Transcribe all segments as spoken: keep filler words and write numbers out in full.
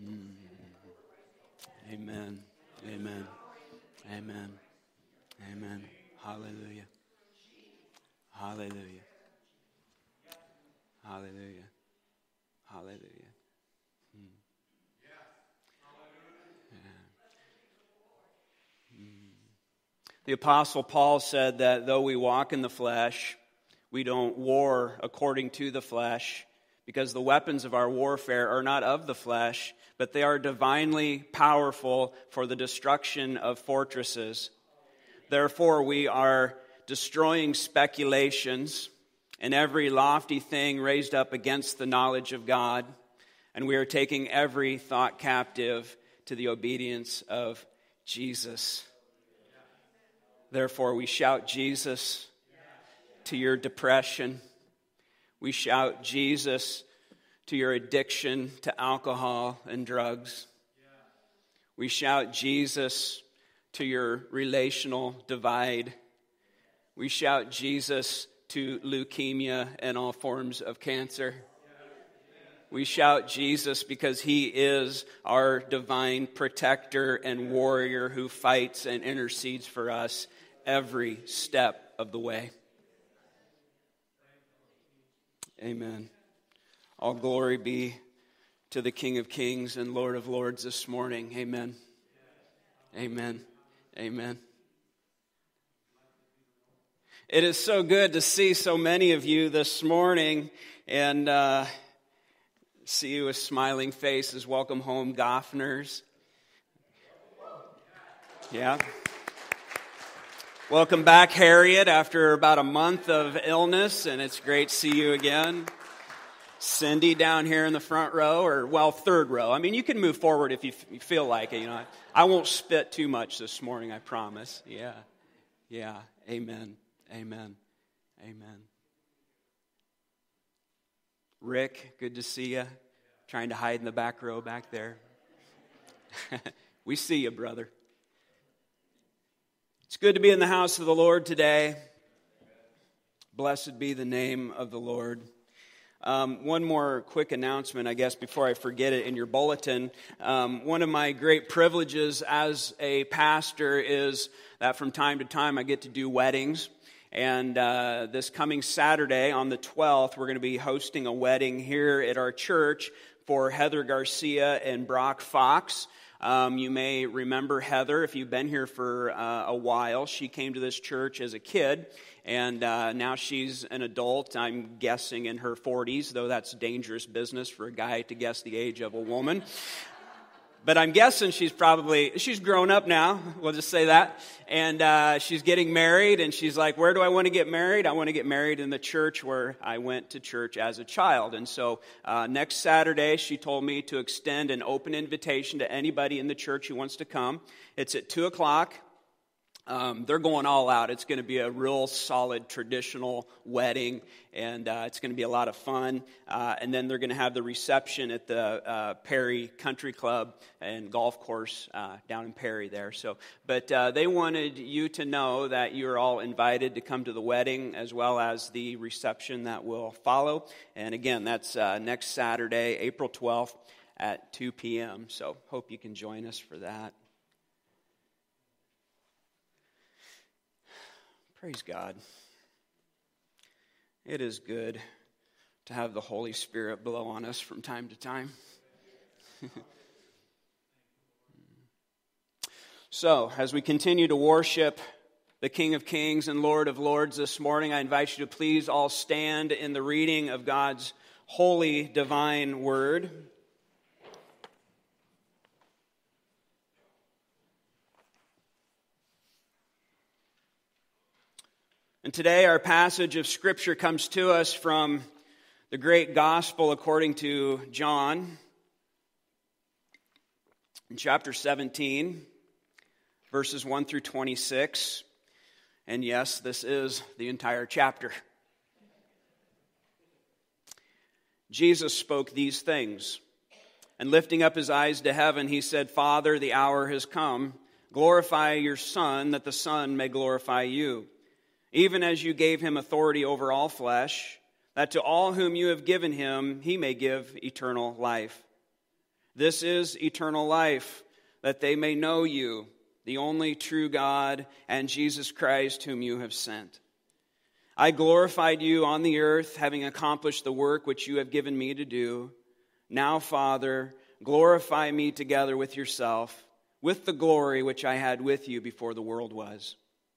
Mm. Amen. Amen. Amen. Amen. Hallelujah. Hallelujah. Hallelujah. Hallelujah. Mm. Yeah. Mm. The Apostle Paul said that though we walk in the flesh, we don't war according to the flesh, because the weapons of our warfare are not of the flesh, but they are divinely powerful for the destruction of fortresses. Therefore, we are destroying speculations and every lofty thing raised up against the knowledge of God, and we are taking every thought captive to the obedience of Jesus. Therefore, we shout Jesus to your depression. We shout Jesus to your addiction to alcohol and drugs. We shout Jesus to your relational divide. We shout Jesus to leukemia and all forms of cancer. We shout Jesus because he is our divine protector and warrior who fights and intercedes for us every step of the way. Amen. All glory be to the King of Kings and Lord of Lords this morning. Amen. Amen. Amen. It is so good to see so many of you this morning and uh, see you with smiling faces. Welcome home, Goffners. Yeah. Welcome back, Harriet, after about a month of illness, and it's great to see you again. Cindy down here in the front row, or, well, third row. I mean, you can move forward if you, f- you feel like it. You know, I, I won't spit too much this morning, I promise. Yeah, yeah, amen, amen, amen. Rick, good to see you. Trying to hide in the back row back there. We see you, brother. It's good to be in the house of the Lord today. Blessed be the name of the Lord. Um, one more quick announcement, I guess, before I forget it in your bulletin. Um, one of my great privileges as a pastor is that from time to time I get to do weddings. And uh, this coming Saturday on the twelfth, we're going to be hosting a wedding here at our church for Heather Garcia and Brock Fox. Um, you may remember Heather if you've been here for uh, a while. She came to this church as a kid, and uh, now she's an adult, I'm guessing in her forties, though that's dangerous business for a guy to guess the age of a woman. But I'm guessing she's probably, she's grown up now, we'll just say that. And uh, she's getting married, and she's like, where do I want to get married? I want to get married in the church where I went to church as a child. And so uh, next Saturday, she told me to extend an open invitation to anybody in the church who wants to come. It's at two o'clock. Um, they're going all out. It's going to be a real solid traditional wedding, and uh, it's going to be a lot of fun. Uh, and then they're going to have the reception at the uh, Perry Country Club and Golf Course uh, down in Perry there. So, but uh, they wanted you to know that you're all invited to come to the wedding as well as the reception that will follow. And again, that's uh, next Saturday, April twelfth at two p.m. So hope you can join us for that. Praise God. It is good to have the Holy Spirit blow on us from time to time. So, as we continue to worship the King of Kings and Lord of Lords this morning, I invite you to please all stand in the reading of God's holy, divine word. And today our passage of Scripture comes to us from the great Gospel according to John, in chapter seventeen, verses one through twenty-six. And yes, this is the entire chapter. Jesus spoke these things, and lifting up his eyes to heaven, he said, Father, the hour has come. Glorify your Son, that the Son may glorify you. Even as you gave him authority over all flesh, that to all whom you have given him, he may give eternal life. This is eternal life, that they may know you, the only true God, and Jesus Christ whom you have sent. I glorified you on the earth, having accomplished the work which you have given me to do. Now, Father, glorify me together with yourself, with the glory which I had with you before the world was.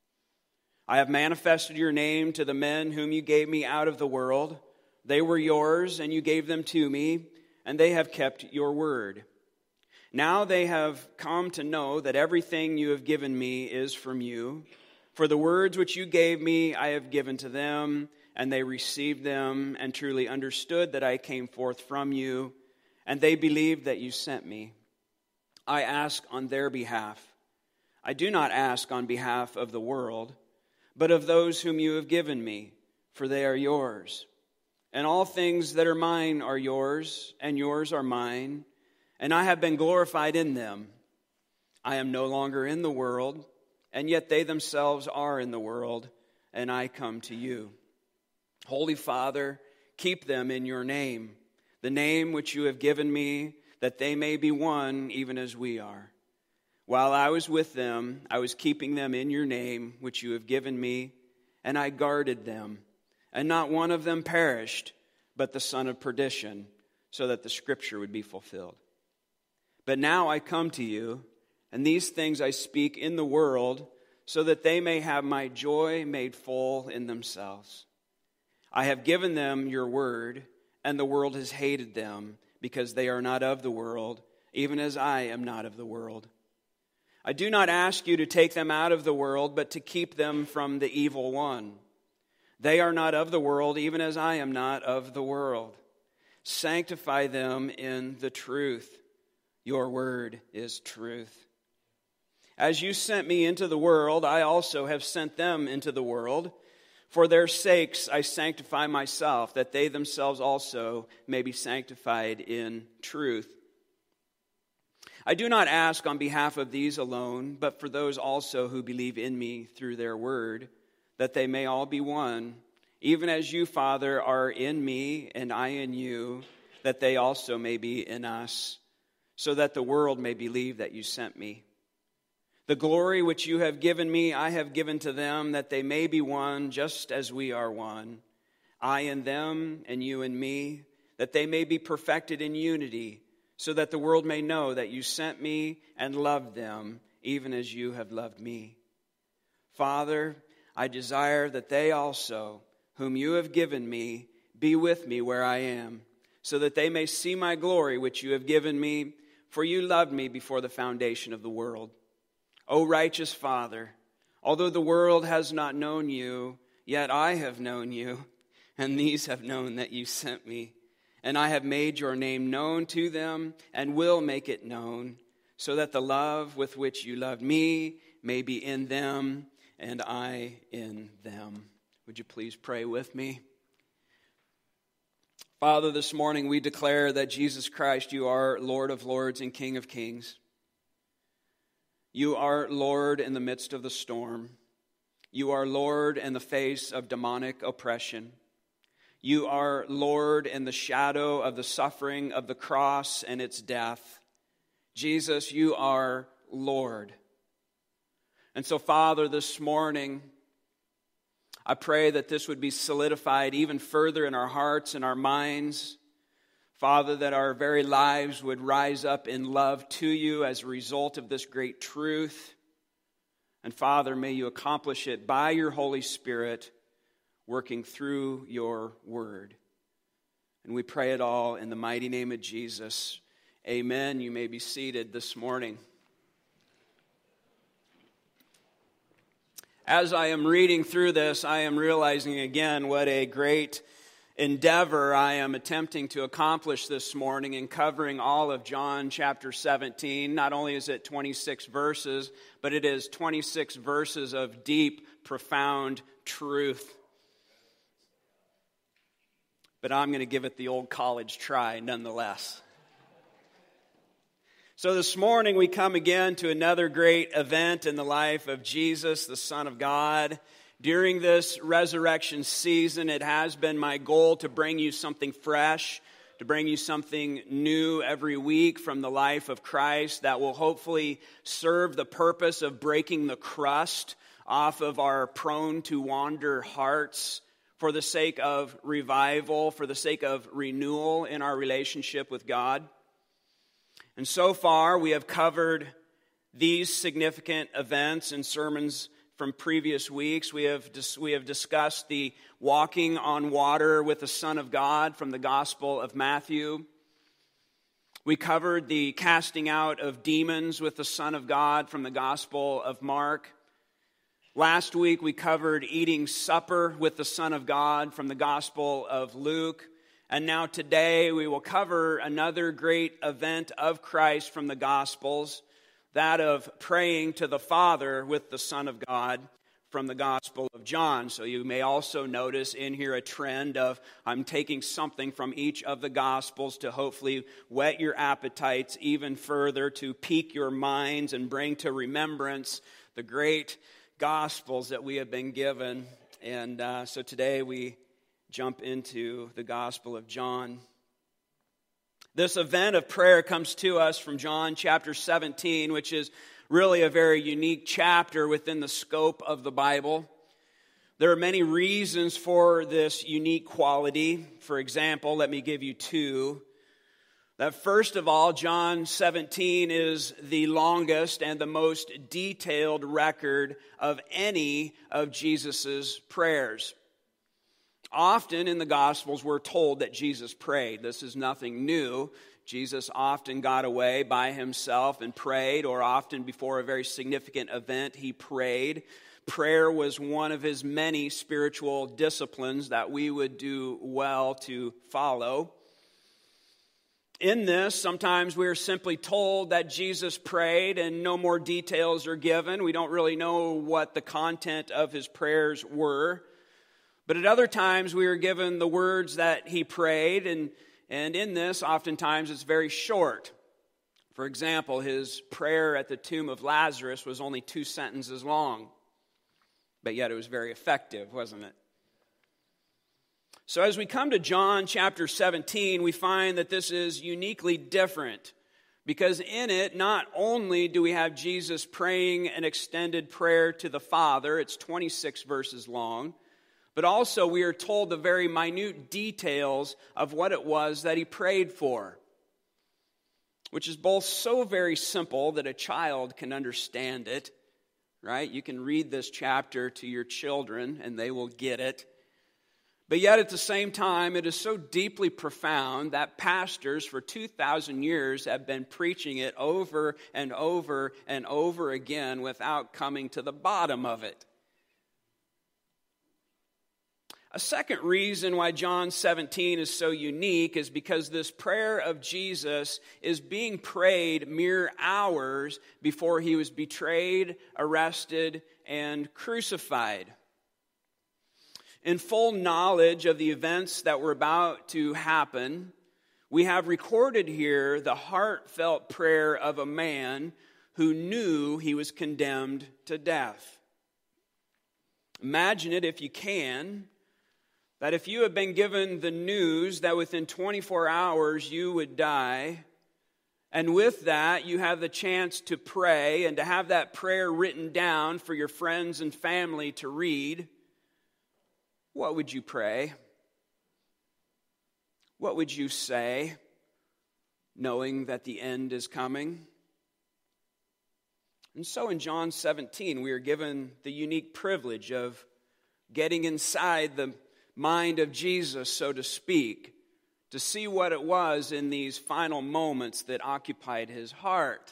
I have manifested your name to the men whom you gave me out of the world. They were yours, and you gave them to me, and they have kept your word. Now they have come to know that everything you have given me is from you. For the words which you gave me I have given to them, and they received them, and truly understood that I came forth from you, and they believed that you sent me. I ask on their behalf. I do not ask on behalf of the world, but of those whom you have given me, for they are yours. And all things that are mine are yours, and yours are mine, and I have been glorified in them. I am no longer in the world, and yet they themselves are in the world, and I come to you. Holy Father, keep them in your name, the name which you have given me, that they may be one even as we are. While I was with them, I was keeping them in your name, which you have given me, and I guarded them. And not one of them perished, but the son of perdition, so that the scripture would be fulfilled. But now I come to you, and these things I speak in the world, so that they may have my joy made full in themselves. I have given them your word, and the world has hated them, because they are not of the world, even as I am not of the world. I do not ask you to take them out of the world, but to keep them from the evil one. They are not of the world, even as I am not of the world. Sanctify them in the truth. Your word is truth. As you sent me into the world, I also have sent them into the world. For their sakes I sanctify myself, that they themselves also may be sanctified in truth. I do not ask on behalf of these alone, but for those also who believe in me through their word, that they may all be one, even as you, Father, are in me and I in you, that they also may be in us, so that the world may believe that you sent me. The glory which you have given me, I have given to them, that they may be one, just as we are one. I in them, and you in me, that they may be perfected in unity, so that the world may know that you sent me and loved them, even as you have loved me. Father, I desire that they also, whom you have given me, be with me where I am, so that they may see my glory which you have given me, for you loved me before the foundation of the world. O righteous Father, although the world has not known you, yet I have known you, and these have known that you sent me. And I have made your name known to them, and will make it known, so that the love with which you loved me may be in them, and I in them. Would you please pray with me? Father, this morning we declare that Jesus Christ, you are Lord of lords and King of kings. You are Lord in the midst of the storm. You are Lord in the face of demonic oppression. You are Lord in the shadow of the suffering of the cross and its death. Jesus, you are Lord. And so, Father, this morning, I pray that this would be solidified even further in our hearts and our minds. Father, that our very lives would rise up in love to you as a result of this great truth. And Father, may you accomplish it by your Holy Spirit, working through your word. And we pray it all in the mighty name of Jesus. Amen. You may be seated this morning. As I am reading through this, I am realizing again what a great endeavor I am attempting to accomplish this morning in covering all of John chapter seventeen. Not only is it twenty-six verses, but it is twenty-six verses of deep, profound truth. But I'm going to give it the old college try nonetheless. So this morning we come again to another great event in the life of Jesus, the Son of God. During this resurrection season, it has been my goal to bring you something fresh, to bring you something new every week from the life of Christ that will hopefully serve the purpose of breaking the crust off of our prone to wander hearts for the sake of revival, for the sake of renewal in our relationship with God. And so far, we have covered these significant events and sermons from previous weeks. We have dis- we have discussed the walking on water with the Son of God from the Gospel of Matthew. We covered the casting out of demons with the Son of God from the Gospel of Mark. Last week we covered eating supper with the Son of God from the Gospel of Luke. And now today we will cover another great event of Christ from the Gospels, that of praying to the Father with the Son of God from the Gospel of John. So you may also notice in here a trend of I'm taking something from each of the Gospels to hopefully whet your appetites even further, to pique your minds and bring to remembrance the great Gospels that we have been given. And uh, so today we jump into the Gospel of John. This event of prayer comes to us from John chapter seventeen, which is really a very unique chapter within the scope of the Bible. There are many reasons for this unique quality. For example, let me give you two. That first of all, John seventeen is the longest and the most detailed record of any of Jesus' prayers. Often in the Gospels, we're told that Jesus prayed. This is nothing new. Jesus often got away by himself and prayed, or often before a very significant event, he prayed. Prayer was one of his many spiritual disciplines that we would do well to follow. In this, sometimes we are simply told that Jesus prayed and no more details are given. We don't really know what the content of his prayers were. But at other times, we are given the words that he prayed, and, and in this, oftentimes, it's very short. For example, his prayer at the tomb of Lazarus was only two sentences long, but yet it was very effective, wasn't it? So as we come to John chapter seventeen, we find that this is uniquely different, because in it, not only do we have Jesus praying an extended prayer to the Father, it's twenty-six verses long, but also we are told the very minute details of what it was that he prayed for, which is both so very simple that a child can understand it, right? You can read this chapter to your children and they will get it. But yet at the same time, it is so deeply profound that pastors for two thousand years have been preaching it over and over and over again without coming to the bottom of it. A second reason why John seventeen is so unique is because this prayer of Jesus is being prayed mere hours before he was betrayed, arrested, and crucified. In full knowledge of the events that were about to happen, we have recorded here the heartfelt prayer of a man who knew he was condemned to death. Imagine it if you can, that if you have been given the news that within twenty-four hours you would die, and with that you have the chance to pray and to have that prayer written down for your friends and family to read, what would you pray? What would you say, knowing that the end is coming? And so in John seventeen, we are given the unique privilege of getting inside the mind of Jesus, so to speak, to see what it was in these final moments that occupied his heart.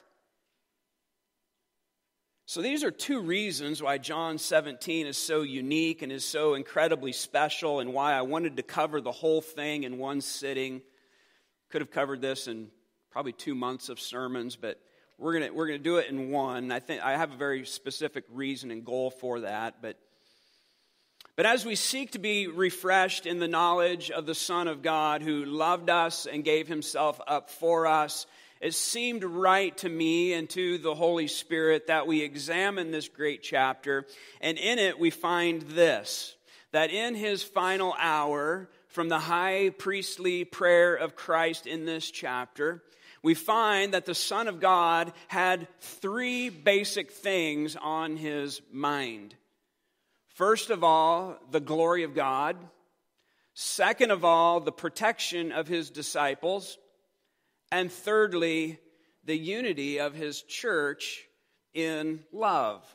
So these are two reasons why John seventeen is so unique and is so incredibly special, and why I wanted to cover the whole thing in one sitting. Could have covered this in probably two months of sermons, but we're gonna we're gonna do it in one. I think I have a very specific reason and goal for that, but But as we seek to be refreshed in the knowledge of the Son of God who loved us and gave himself up for us, it seemed right to me and to the Holy Spirit that we examine this great chapter. And in it we find this, that in his final hour, from the high priestly prayer of Christ in this chapter, we find that the Son of God had three basic things on his mind. First of all, the glory of God. Second of all, the protection of his disciples. And thirdly, the unity of his church in love.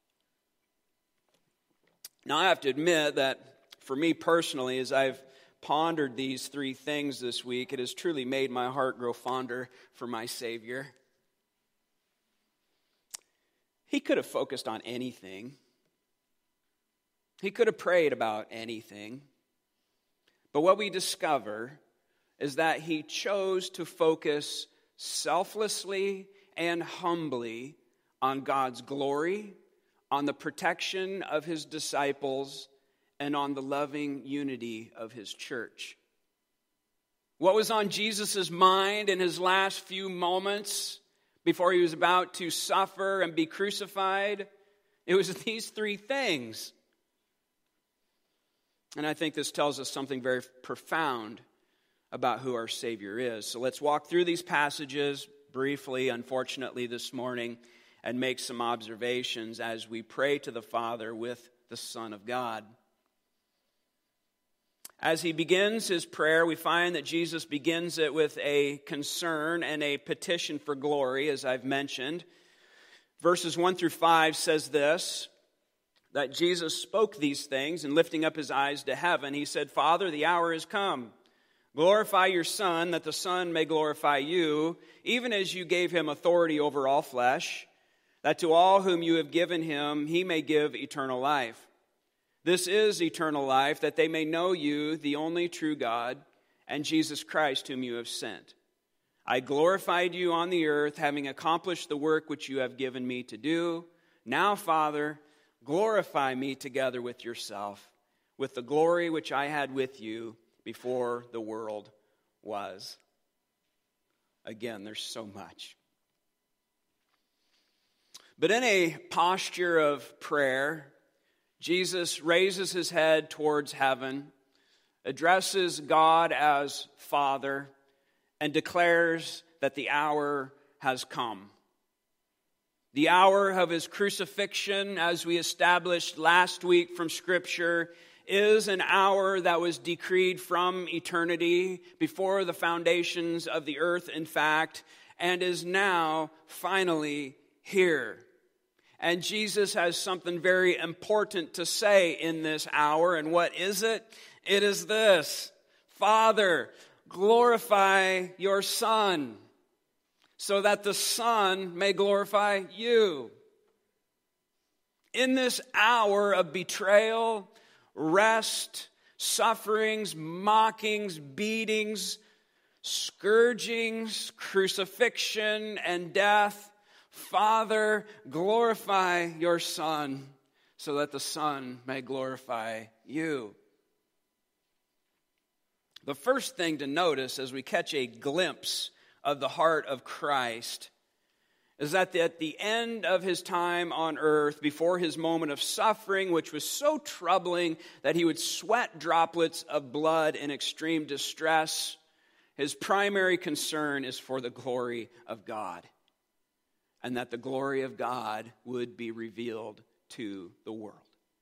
Now, I have to admit that for me personally, as I've pondered these three things this week, it has truly made my heart grow fonder for my Savior. He could have focused on anything. He could have prayed about anything. But what we discover is that he chose to focus selflessly and humbly on God's glory, on the protection of his disciples, and on the loving unity of his church. What was on Jesus' mind in his last few moments before he was about to suffer and be crucified? It was these three things. And I think this tells us something very profound about who our Savior is. So let's walk through these passages briefly, unfortunately, this morning, and make some observations as we pray to the Father with the Son of God. As he begins his prayer, we find that Jesus begins it with a concern and a petition for glory, as I've mentioned. Verses one through five says this, that Jesus spoke these things, and lifting up his eyes to heaven, he said, Father, the hour is come. Glorify your Son, that the Son may glorify you, even as you gave him authority over all flesh, that to all whom you have given him, he may give eternal life. This is eternal life, that they may know you, the only true God, and Jesus Christ, whom you have sent. I glorified you on the earth, having accomplished the work which you have given me to do. Now, Father, glorify me together with yourself, with the glory which I had with you before the world was. Again, there's so much. But in a posture of prayer, Jesus raises his head towards heaven, addresses God as Father, and declares that the hour has come. The hour of his crucifixion, as we established last week from Scripture, is an hour that was decreed from eternity, before the foundations of the earth, in fact, and is now finally here. And Jesus has something very important to say in this hour. And what is it? It is this: Father, glorify your Son, so that the Son may glorify you. In this hour of betrayal, rest, sufferings, mockings, beatings, scourgings, crucifixion, and death, Father, glorify your Son, so that the Son may glorify you. The first thing to notice as we catch a glimpse of the heart of Christ is that at the end of his time on earth, before his moment of suffering, which was so troubling that he would sweat droplets of blood in extreme distress, his primary concern is for the glory of God, and that the glory of God would be revealed to the world.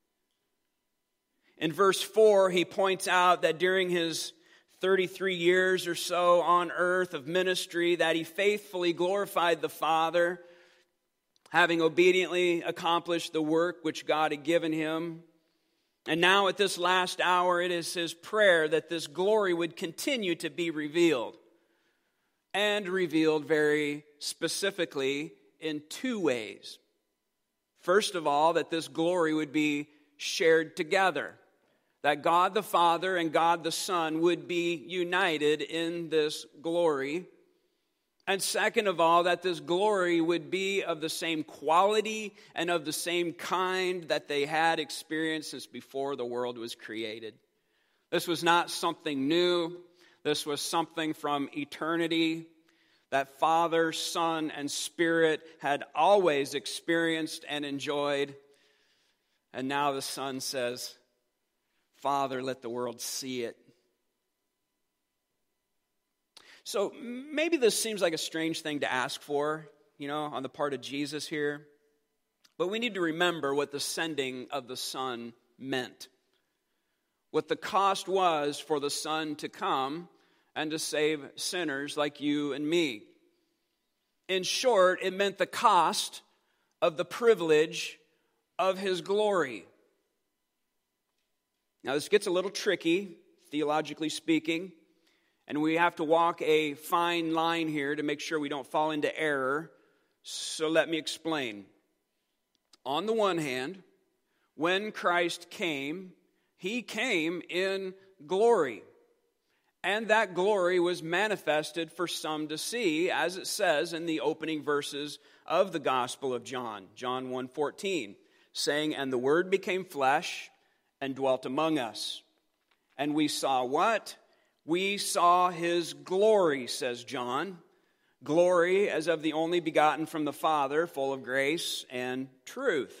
In verse four, he points out that during his thirty-three years or so on earth of ministry, that he faithfully glorified the Father, having obediently accomplished the work which God had given him. And now at this last hour, it is his prayer that this glory would continue to be revealed, and revealed very specifically in two ways. First of all, that this glory would be shared together, that God the Father and God the Son would be united in this glory. And second of all, that this glory would be of the same quality and of the same kind that they had experienced since before the world was created. This was not something new. This was something from eternity that Father, Son, and Spirit had always experienced and enjoyed. And now the Son says, Father, let the world see it. So maybe this seems like a strange thing to ask for, you know, on the part of Jesus here. But we need to remember what the sending of the Son meant. What the cost was for the Son to come and to save sinners like you and me. In short, it meant the cost of the privilege of His glory. Now, this gets a little tricky, theologically speaking, and we have to walk a fine line here to make sure we don't fall into error. So let me explain. On the one hand, when Christ came, He came in glory. And that glory was manifested for some to see, as it says in the opening verses of the Gospel of John, John one fourteen, saying, "And the Word became flesh and dwelt among us. And we saw what? We saw His glory," says John. Glory as of the only begotten from the Father, full of grace and truth.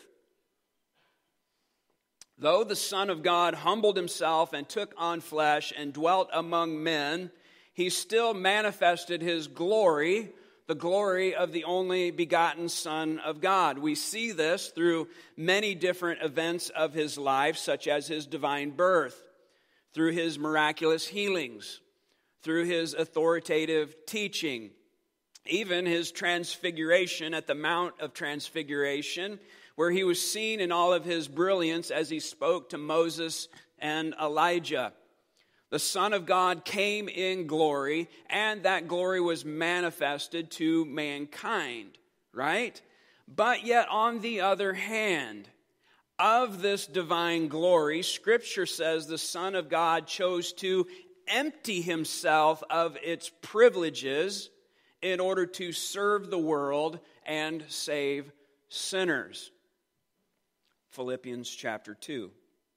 Though the Son of God humbled Himself and took on flesh and dwelt among men, He still manifested His glory, the glory of the only begotten Son of God. We see this through many different events of His life, such as His divine birth, through His miraculous healings, through His authoritative teaching, even His transfiguration at the Mount of Transfiguration, where He was seen in all of His brilliance as He spoke to Moses and Elijah. The Son of God came in glory, and that glory was manifested to mankind, right? But yet, on the other hand, of this divine glory, Scripture says the Son of God chose to empty Himself of its privileges in order to serve the world and save sinners. Philippians chapter two.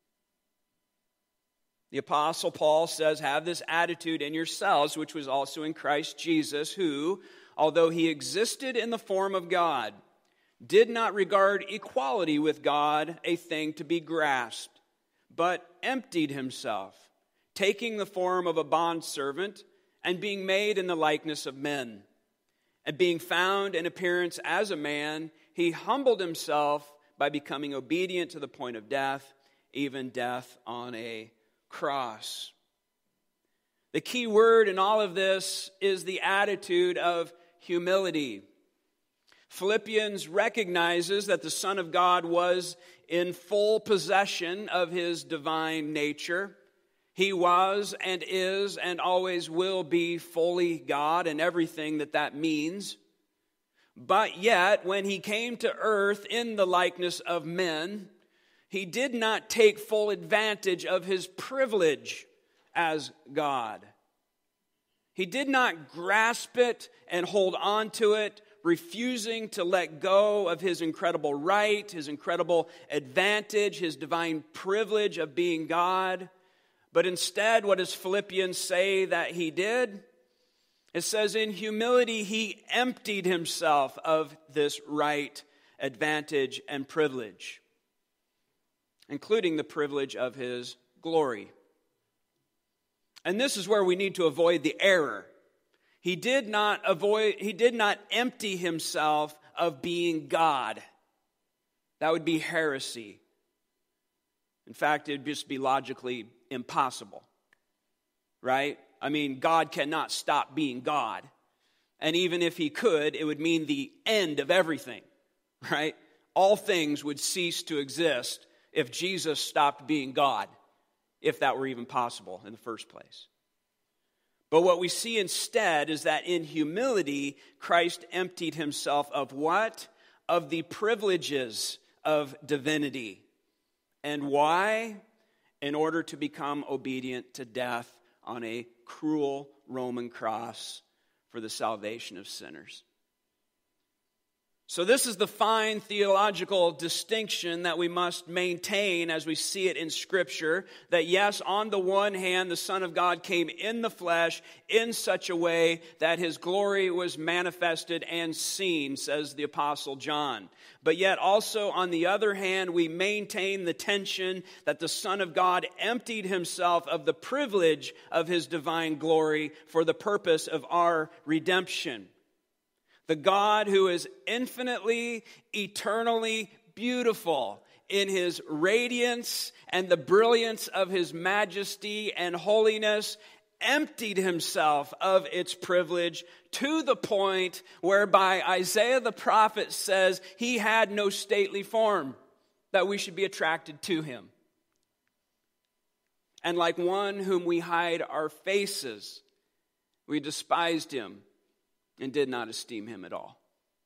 The Apostle Paul says, "Have this attitude in yourselves, which was also in Christ Jesus, who, although He existed in the form of God, did not regard equality with God a thing to be grasped, but emptied Himself, taking the form of a bondservant, and being made in the likeness of men. And being found in appearance as a man, He humbled Himself by becoming obedient to the point of death, even death on a cross." The key word in all of this is the attitude of humility. Philippians recognizes that the Son of God was in full possession of His divine nature. He was and is and always will be fully God and everything that that means. But yet, when He came to earth in the likeness of men, He did not take full advantage of His privilege as God. He did not grasp it and hold on to it, refusing to let go of His incredible right, His incredible advantage, His divine privilege of being God. But instead, what does Philippians say that He did? It says, in humility, He emptied Himself of this right, advantage, and privilege, including the privilege of His glory. And this is where we need to avoid the error. He did not avoid, he did not empty Himself of being God. That would be heresy. In fact, it would just be logically impossible, right? I mean, God cannot stop being God. And even if He could, it would mean the end of everything, right? All things would cease to exist if Jesus stopped being God, if that were even possible in the first place. But what we see instead is that in humility, Christ emptied Himself of what? Of the privileges of divinity. And why? In order to become obedient to death on a cruel Roman cross for the salvation of sinners. So this is the fine theological distinction that we must maintain as we see it in Scripture, that yes, on the one hand, the Son of God came in the flesh in such a way that his glory was manifested and seen, says the Apostle John. But yet also, on the other hand, we maintain the tension that the Son of God emptied himself of the privilege of his divine glory for the purpose of our redemption. The God who is infinitely, eternally beautiful in his radiance and the brilliance of his majesty and holiness emptied himself of its privilege to the point whereby Isaiah the prophet says he had no stately form, that we should be attracted to him. And like one whom we hide our faces, we despised him and did not esteem him at all.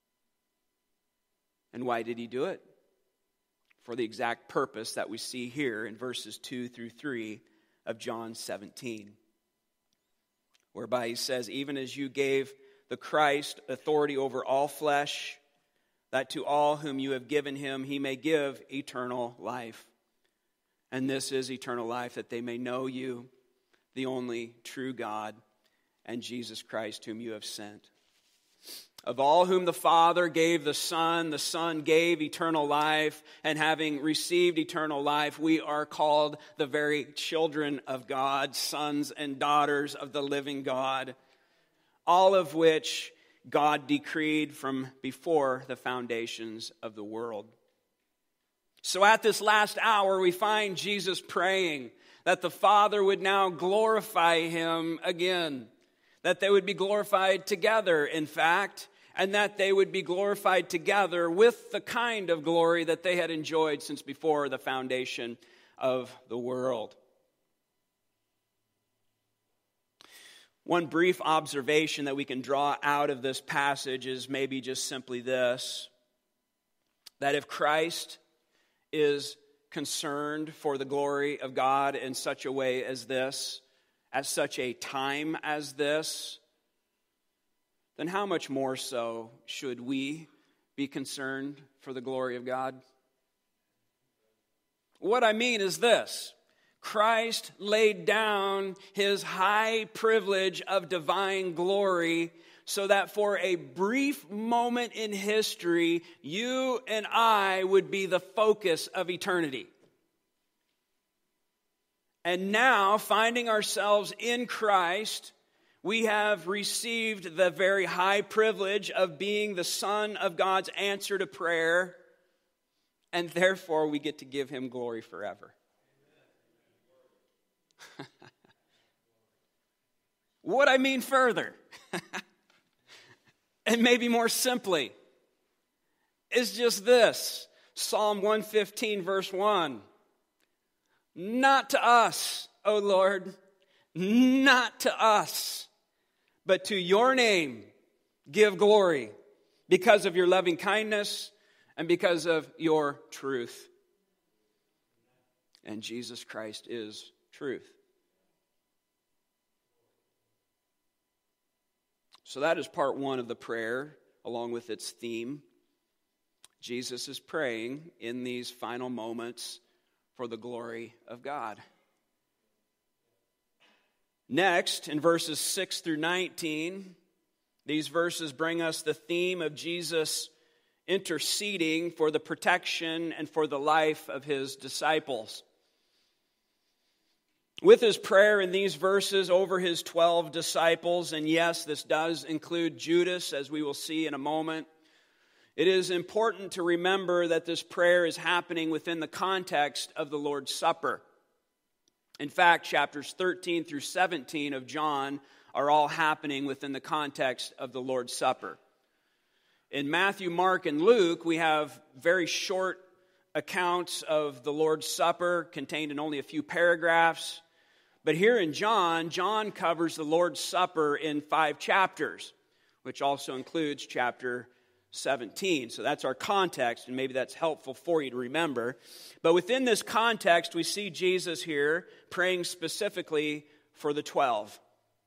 And why did he do it? For the exact purpose that we see here in verses two through three of John seventeen. Whereby he says, even as you gave the Christ authority over all flesh, that to all whom you have given him he may give eternal life. And this is eternal life, that they may know you, the only true God, and Jesus Christ whom you have sent. Of all whom the Father gave the Son, the Son gave eternal life, and having received eternal life, we are called the very children of God, sons and daughters of the living God, all of which God decreed from before the foundations of the world. So at this last hour, we find Jesus praying that the Father would now glorify him again, that they would be glorified together, in fact, and that they would be glorified together with the kind of glory that they had enjoyed since before the foundation of the world. One brief observation that we can draw out of this passage is maybe just simply this, that if Christ is concerned for the glory of God in such a way as this, at such a time as this, then how much more so should we be concerned for the glory of God? What I mean is this: Christ laid down his high privilege of divine glory so that for a brief moment in history, you and I would be the focus of eternity. And now, finding ourselves in Christ, we have received the very high privilege of being the Son of God's answer to prayer, and therefore we get to give him glory forever. What I mean further, and maybe more simply, is just this. Psalm one fifteen, verse one. Not to us, O Lord, not to us, but to your name give glory, because of your loving kindness and because of your truth. And Jesus Christ is truth. So that is part one of the prayer, along with its theme. Jesus is praying in these final moments for the glory of God. Next, in verses six through nineteen, these verses bring us the theme of Jesus interceding for the protection and for the life of his disciples. With his prayer in these verses over his twelve disciples, and yes, this does include Judas, as we will see in a moment, it is important to remember that this prayer is happening within the context of the Lord's Supper. In fact, chapters thirteen through seventeen of John are all happening within the context of the Lord's Supper. In Matthew, Mark, and Luke, we have very short accounts of the Lord's Supper contained in only a few paragraphs. But here in John, John covers the Lord's Supper in five chapters, which also includes chapter seventeen. So that's our context, and maybe that's helpful for you to remember. But within this context, we see Jesus here praying specifically for the twelve.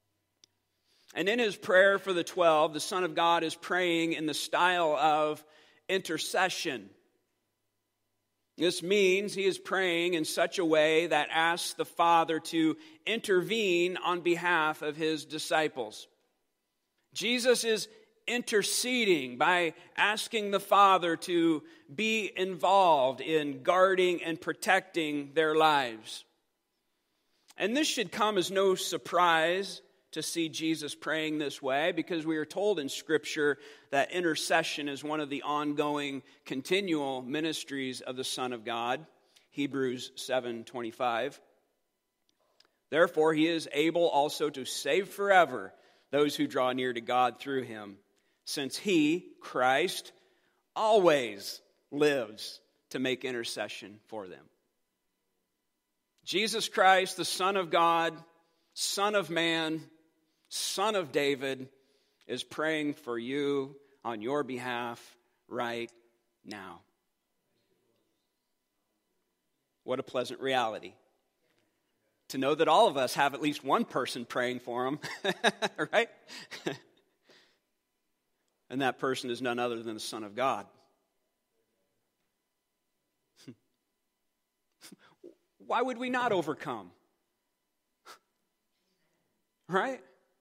And in his prayer for the twelve, the Son of God is praying in the style of intercession. This means he is praying in such a way that asks the Father to intervene on behalf of his disciples. Jesus is interceding by asking the Father to be involved in guarding and protecting their lives. And this should come as no surprise to see Jesus praying this way, because we are told in Scripture that intercession is one of the ongoing, continual ministries of the Son of God. Hebrews seven twenty-five. Therefore, he is able also to save forever those who draw near to God through him, since he, Christ, always lives to make intercession for them. Jesus Christ, the Son of God, Son of Man, Son of David, is praying for you on your behalf right now. What a pleasant reality. To know that all of us have at least one person praying for him, right? And that person is none other than the Son of God. Why would we not overcome? Right?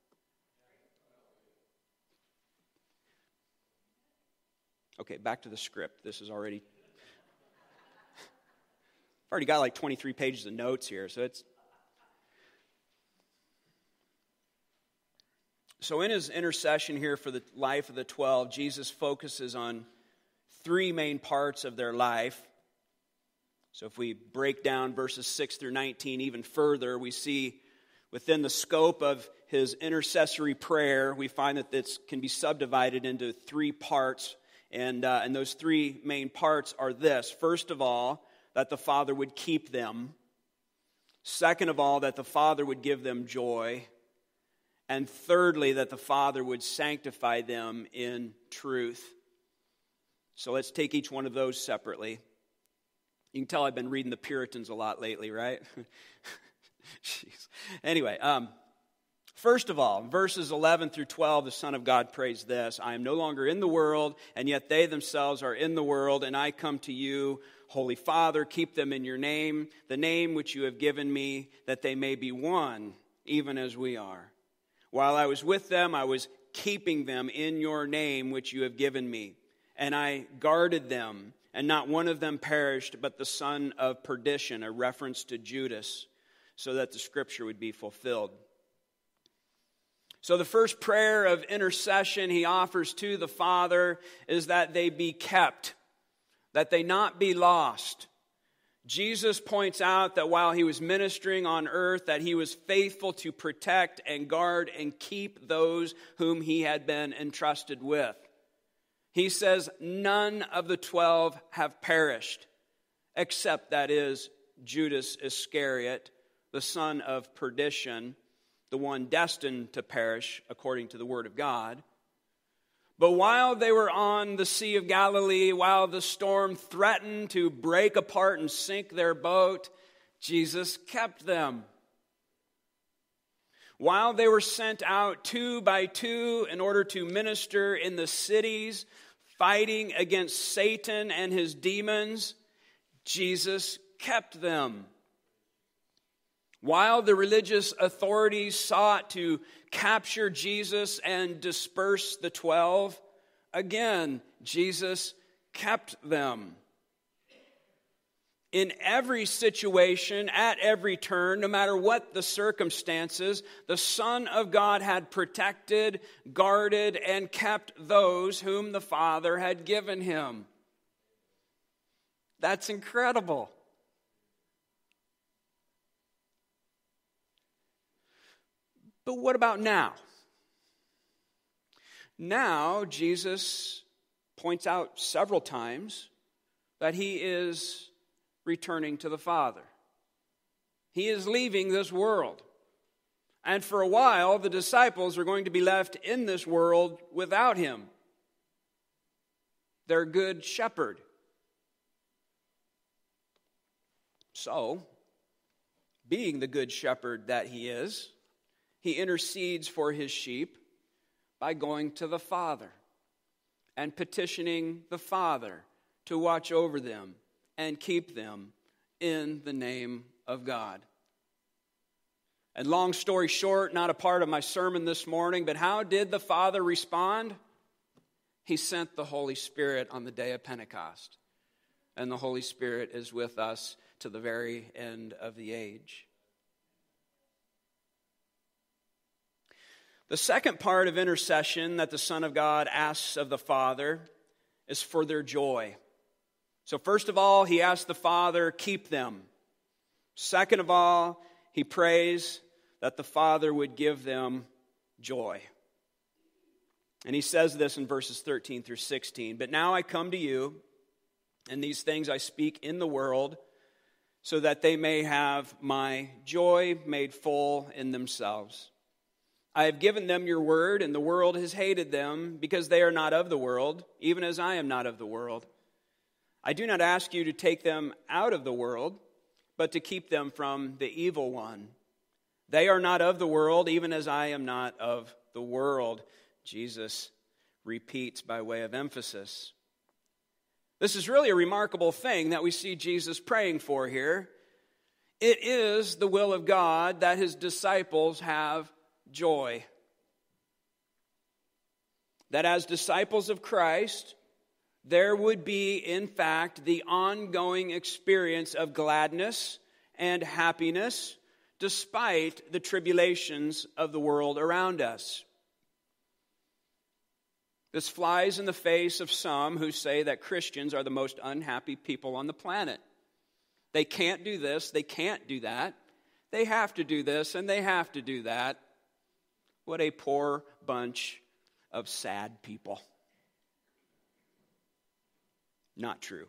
Okay, back to the script. This is already... I've already got like twenty-three pages of notes here, so it's... So in his intercession here for the life of the twelve, Jesus focuses on three main parts of their life. So if we break down verses six through nineteen even further, we see within the scope of his intercessory prayer, we find that this can be subdivided into three parts. And, uh, and those three main parts are this. First of all, that the Father would keep them. Second of all, that the Father would give them joy. And thirdly, that the Father would sanctify them in truth. So let's take each one of those separately. You can tell I've been reading the Puritans a lot lately, right? Jeez. Anyway, um, first of all, verses eleven through twelve, the Son of God prays this: I am no longer in the world, and yet they themselves are in the world, and I come to you. Holy Father, keep them in your name, the name which you have given me, that they may be one, even as we are. While I was with them, I was keeping them in your name which you have given me, and I guarded them, and not one of them perished, but the son of perdition, a reference to Judas, so that the scripture would be fulfilled. So the first prayer of intercession he offers to the Father is that they be kept, that they not be lost. Jesus points out that while he was ministering on earth, that he was faithful to protect and guard and keep those whom he had been entrusted with. He says none of the twelve have perished, except, that is, Judas Iscariot, the son of perdition, the one destined to perish according to the word of God. But while they were on the Sea of Galilee, while the storm threatened to break apart and sink their boat, Jesus kept them. While they were sent out two by two in order to minister in the cities, fighting against Satan and his demons, Jesus kept them. While the religious authorities sought to capture Jesus and disperse the twelve, again, Jesus kept them. In every situation, at every turn, no matter what the circumstances, the Son of God had protected, guarded, and kept those whom the Father had given him. That's incredible. But what about now? Now, Jesus points out several times that he is returning to the Father. He is leaving this world. And for a while, the disciples are going to be left in this world without him, their good shepherd. So, being the good shepherd that he is, he intercedes for his sheep by going to the Father and petitioning the Father to watch over them and keep them in the name of God. And long story short, not a part of my sermon this morning, but how did the Father respond? He sent the Holy Spirit on the day of Pentecost. And the Holy Spirit is with us to the very end of the age. The second part of intercession that the Son of God asks of the Father is for their joy. So first of all, he asks the Father, keep them. Second of all, he prays that the Father would give them joy. And he says this in verses thirteen through sixteen. But now I come to you, and these things I speak in the world, so that they may have my joy made full in themselves. I have given them your word, and the world has hated them, because they are not of the world, even as I am not of the world. I do not ask you to take them out of the world, but to keep them from the evil one. They are not of the world, even as I am not of the world. Jesus repeats by way of emphasis. This is really a remarkable thing that we see Jesus praying for here. It is the will of God that his disciples have joy. That as disciples of Christ, there would be, in fact, the ongoing experience of gladness and happiness despite the tribulations of the world around us. This flies in the face of some who say that Christians are the most unhappy people on the planet. They can't do this, they can't do that. They have to do this and they have to do that. What a poor bunch of sad people. Not true.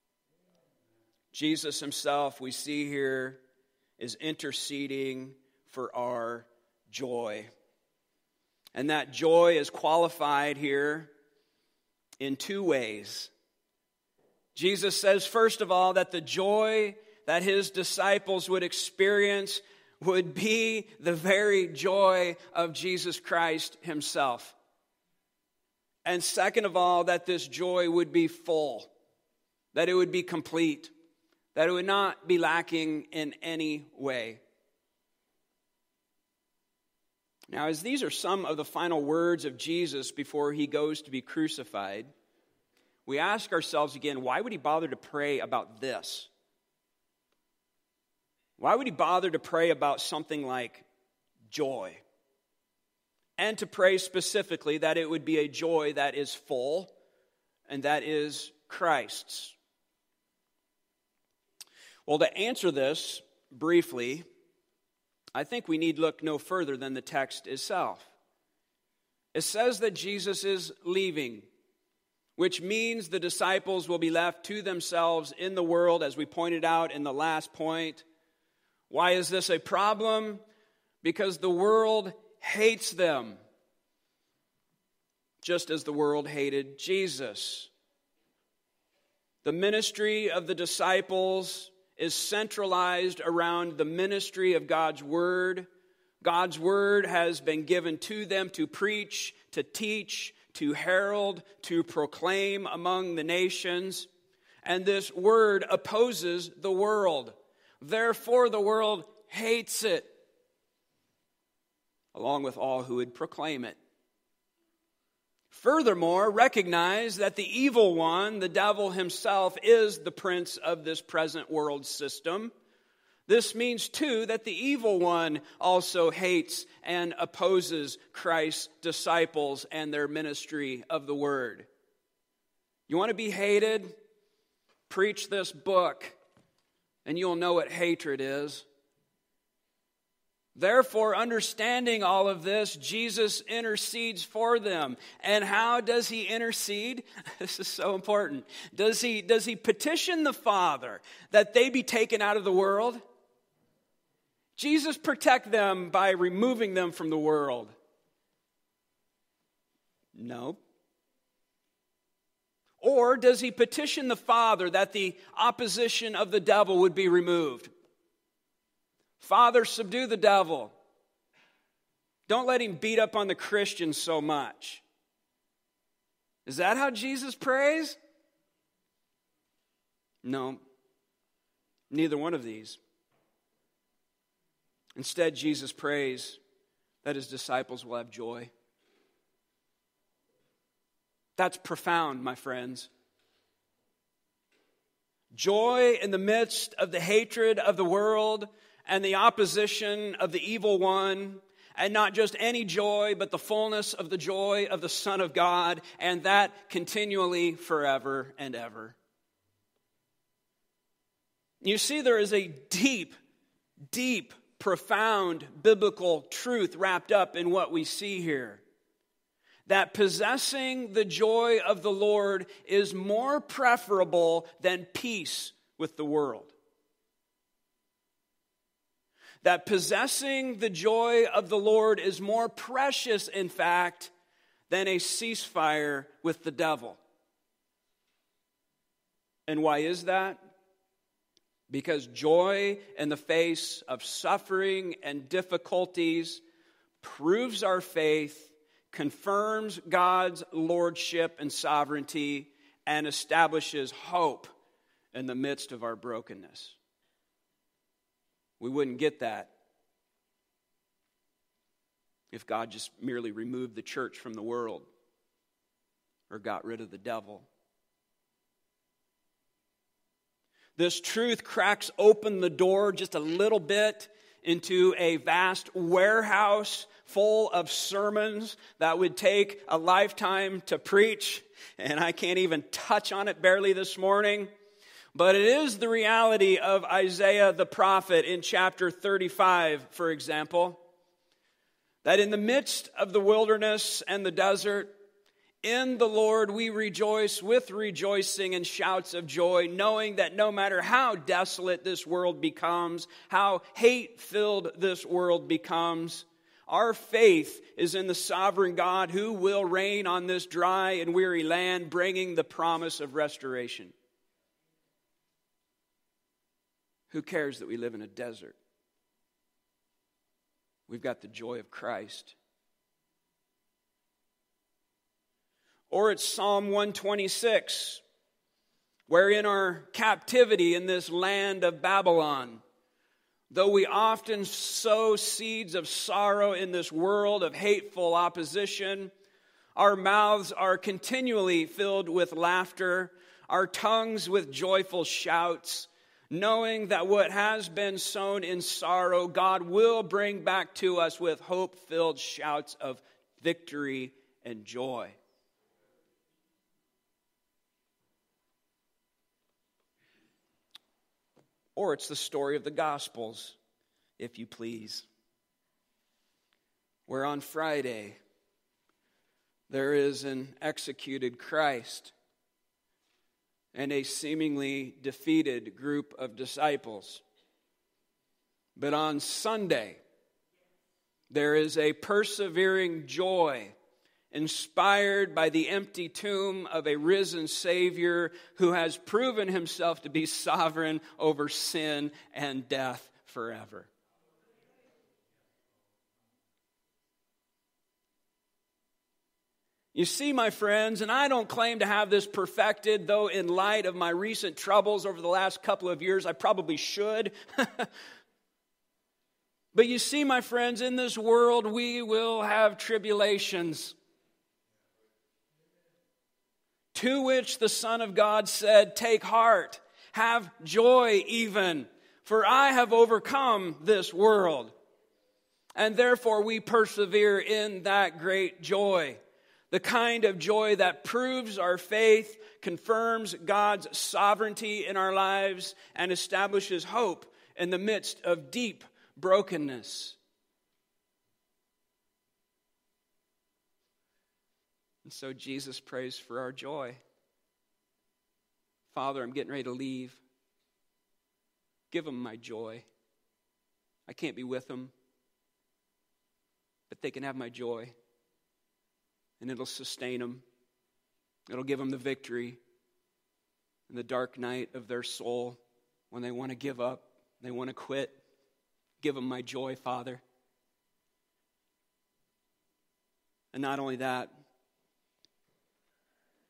Jesus himself, we see here, is interceding for our joy. And that joy is qualified here in two ways. Jesus says, first of all, that the joy that his disciples would experience would be the very joy of Jesus Christ himself. And second of all, that this joy would be full, that it would be complete, that it would not be lacking in any way. Now, as these are some of the final words of Jesus before he goes to be crucified, we ask ourselves again, why would he bother to pray about this? Why would he bother to pray about something like joy? And to pray specifically that it would be a joy that is full and that is Christ's. Well, to answer this briefly, I think we need look no further than the text itself. It says that Jesus is leaving, which means the disciples will be left to themselves in the world, as we pointed out in the last point. Why is this a problem? Because the world hates them, just as the world hated Jesus. The ministry of the disciples is centralized around the ministry of God's Word. God's Word has been given to them to preach, to teach, to herald, to proclaim among the nations. And this Word opposes the world. Therefore, the world hates it, along with all who would proclaim it. Furthermore, recognize that the evil one, the devil himself, is the prince of this present world system. This means, too, that the evil one also hates and opposes Christ's disciples and their ministry of the word. You want to be hated? Preach this book, and you'll know what hatred is. Therefore, understanding all of this, Jesus intercedes for them. And how does he intercede? This is so important. Does he, does he petition the Father that they be taken out of the world? Jesus protect them by removing them from the world? No. Or does he petition the Father that the opposition of the devil would be removed? Father, subdue the devil. Don't let him beat up on the Christians so much. Is that how Jesus prays? No, neither one of these. Instead, Jesus prays that his disciples will have joy. That's profound, my friends. Joy in the midst of the hatred of the world and the opposition of the evil one, and not just any joy, but the fullness of the joy of the Son of God, and that continually forever and ever. You see, there is a deep, deep, profound biblical truth wrapped up in what we see here. That possessing the joy of the Lord is more preferable than peace with the world. That possessing the joy of the Lord is more precious, in fact, than a ceasefire with the devil. And why is that? Because joy in the face of suffering and difficulties proves our faith, confirms God's lordship and sovereignty, and establishes hope in the midst of our brokenness. We wouldn't get that if God just merely removed the church from the world or got rid of the devil. This truth cracks open the door just a little bit into a vast warehouse full of sermons that would take a lifetime to preach, and I can't even touch on it barely this morning. But it is the reality of Isaiah the prophet in chapter thirty-five, for example, that in the midst of the wilderness and the desert, in the Lord we rejoice with rejoicing and shouts of joy, knowing that no matter how desolate this world becomes, how hate-filled this world becomes, our faith is in the sovereign God who will reign on this dry and weary land, bringing the promise of restoration. Who cares that we live in a desert? We've got the joy of Christ. Or it's Psalm one twenty-six, where in our captivity in this land of Babylon, though we often sow seeds of sorrow in this world of hateful opposition, our mouths are continually filled with laughter, our tongues with joyful shouts, knowing that what has been sown in sorrow, God will bring back to us with hope-filled shouts of victory and joy. Or it's the story of the Gospels, if you please, where on Friday there is an executed Christ and a seemingly defeated group of disciples. But on Sunday, there is a persevering joy inspired by the empty tomb of a risen Savior who has proven himself to be sovereign over sin and death forever. You see, my friends, and I don't claim to have this perfected, though in light of my recent troubles over the last couple of years, I probably should. But you see, my friends, in this world we will have tribulations, to which the Son of God said, "Take heart, have joy even, for I have overcome this world." And therefore we persevere in that great joy, the kind of joy that proves our faith, confirms God's sovereignty in our lives, and establishes hope in the midst of deep brokenness. And so Jesus prays for our joy. Father, I'm getting ready to leave. Give them my joy. I can't be with them, but they can have my joy. And it'll sustain them. It'll give them the victory in the dark night of their soul when they want to give up, they want to quit. Give them my joy, Father. And not only that,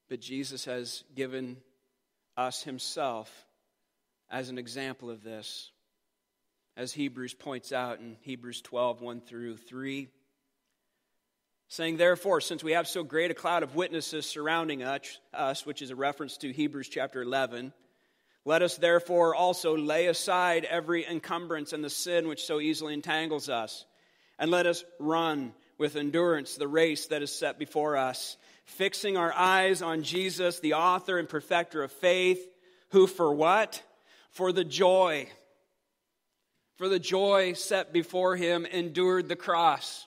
But Jesus has given us himself as an example of this, as Hebrews points out in Hebrews twelve, one through three. Saying, therefore, since we have so great a cloud of witnesses surrounding us, which is a reference to Hebrews chapter eleven, let us therefore also lay aside every encumbrance and the sin which so easily entangles us, and let us run with endurance the race that is set before us, fixing our eyes on Jesus, the author and perfecter of faith, who for what? For the joy, for the joy set before him, endured the cross.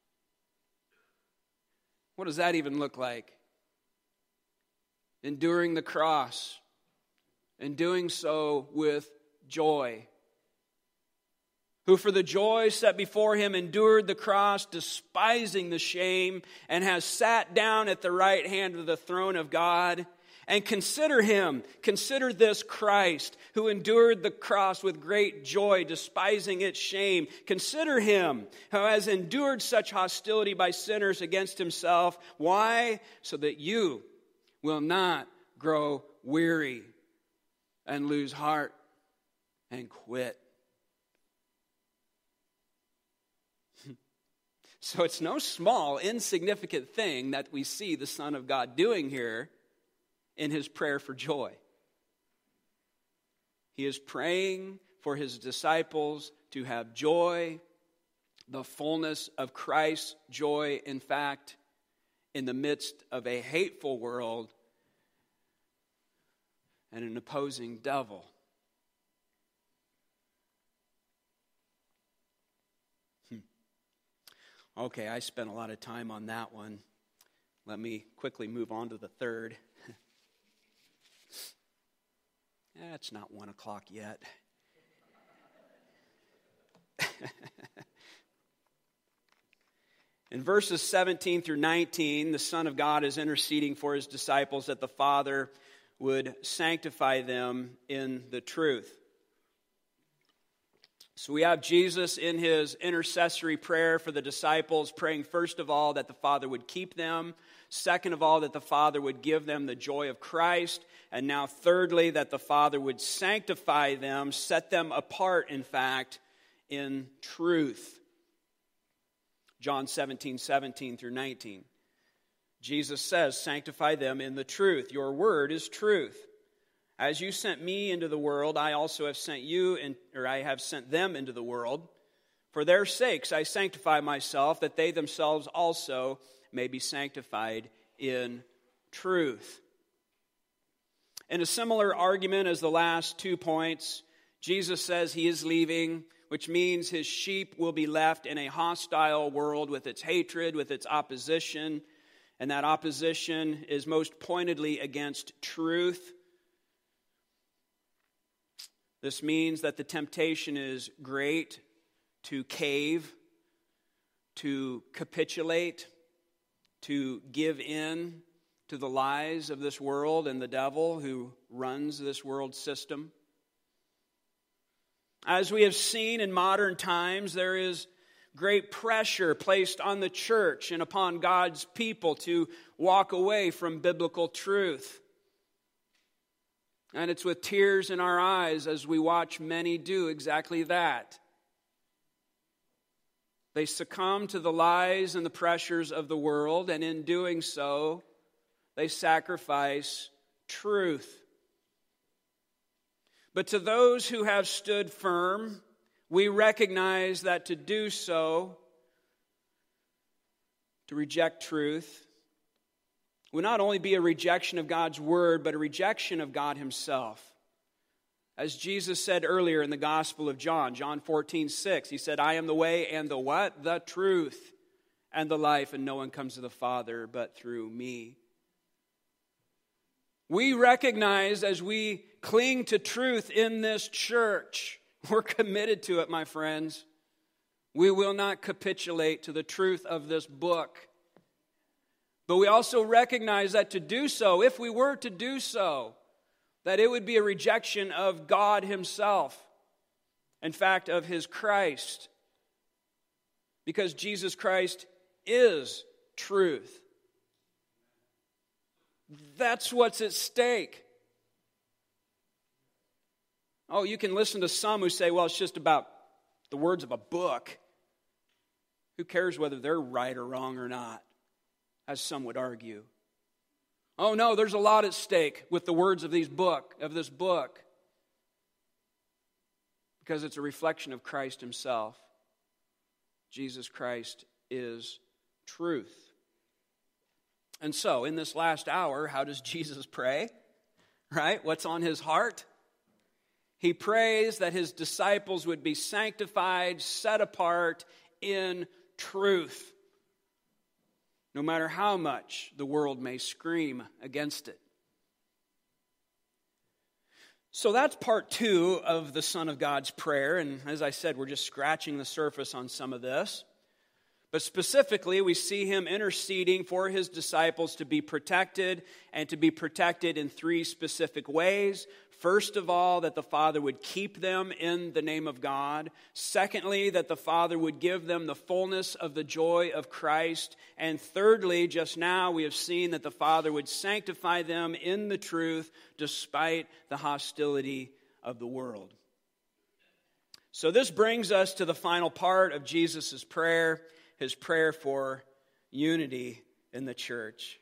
What does that even look like? Enduring the cross, and doing so with joy. Who for the joy set before him endured the cross, despising the shame, and has sat down at the right hand of the throne of God. And consider him, consider this Christ, who endured the cross with great joy, despising its shame. Consider him, who has endured such hostility by sinners against himself. Why? So that you will not grow weary and lose heart and quit. So it's no small, insignificant thing that we see the Son of God doing here in his prayer for joy. He is praying for his disciples to have joy, the fullness of Christ's joy, in fact, in the midst of a hateful world and an opposing devil. Hmm. Okay, I spent a lot of time on that one. Let me quickly move on to the third. Eh, it's not one o'clock yet. In verses seventeen through nineteen, the Son of God is interceding for his disciples that the Father would sanctify them in the truth. So we have Jesus in his intercessory prayer for the disciples, praying first of all that the Father would keep them, second of all that the Father would give them the joy of Christ, and now thirdly that the Father would sanctify them, set them apart, in fact, in truth. John seventeen, seventeen through nineteen. Jesus says, sanctify them in the truth. Your word is truth. As you sent me into the world, I also have sent you, in, or I have sent them into the world. For their sakes I sanctify myself, that they themselves also may be sanctified in truth. In a similar argument as the last two points, Jesus says he is leaving, which means his sheep will be left in a hostile world with its hatred, with its opposition, and that opposition is most pointedly against truth. This means that the temptation is great to cave, to capitulate, to give in to the lies of this world and the devil who runs this world system. As we have seen in modern times, there is great pressure placed on the church and upon God's people to walk away from biblical truth. And it's with tears in our eyes as we watch many do exactly that. They succumb to the lies and the pressures of the world, and in doing so, they sacrifice truth. But to those who have stood firm, we recognize that to do so, to reject truth, would not only be a rejection of God's word, but a rejection of God himself. As Jesus said earlier in the Gospel of John, John fourteen, six, he said, I am the way and the what? The truth and the life, and no one comes to the Father but through me. We recognize as we cling to truth in this church, we're committed to it, my friends. We will not capitulate to the truth of this book. But we also recognize that to do so, if we were to do so, that it would be a rejection of God himself. In fact, of his Christ. Because Jesus Christ is truth. That's what's at stake. Oh, you can listen to some who say, well, it's just about the words of a book. Who cares whether they're right or wrong or not, as some would argue. Oh no, there's a lot at stake with the words of these book, of this book. Because it's a reflection of Christ himself. Jesus Christ is truth. And so, in this last hour, how does Jesus pray? Right? What's on his heart? He prays that his disciples would be sanctified, set apart in truth, no matter how much the world may scream against it. So that's part two of the Son of God's prayer, and as I said, we're just scratching the surface on some of this. But specifically, we see him interceding for his disciples to be protected, and to be protected in three specific ways. First of all, that the Father would keep them in the name of God. Secondly, that the Father would give them the fullness of the joy of Christ. And thirdly, just now we have seen that the Father would sanctify them in the truth despite the hostility of the world. So this brings us to the final part of Jesus' prayer, his prayer for unity in the church.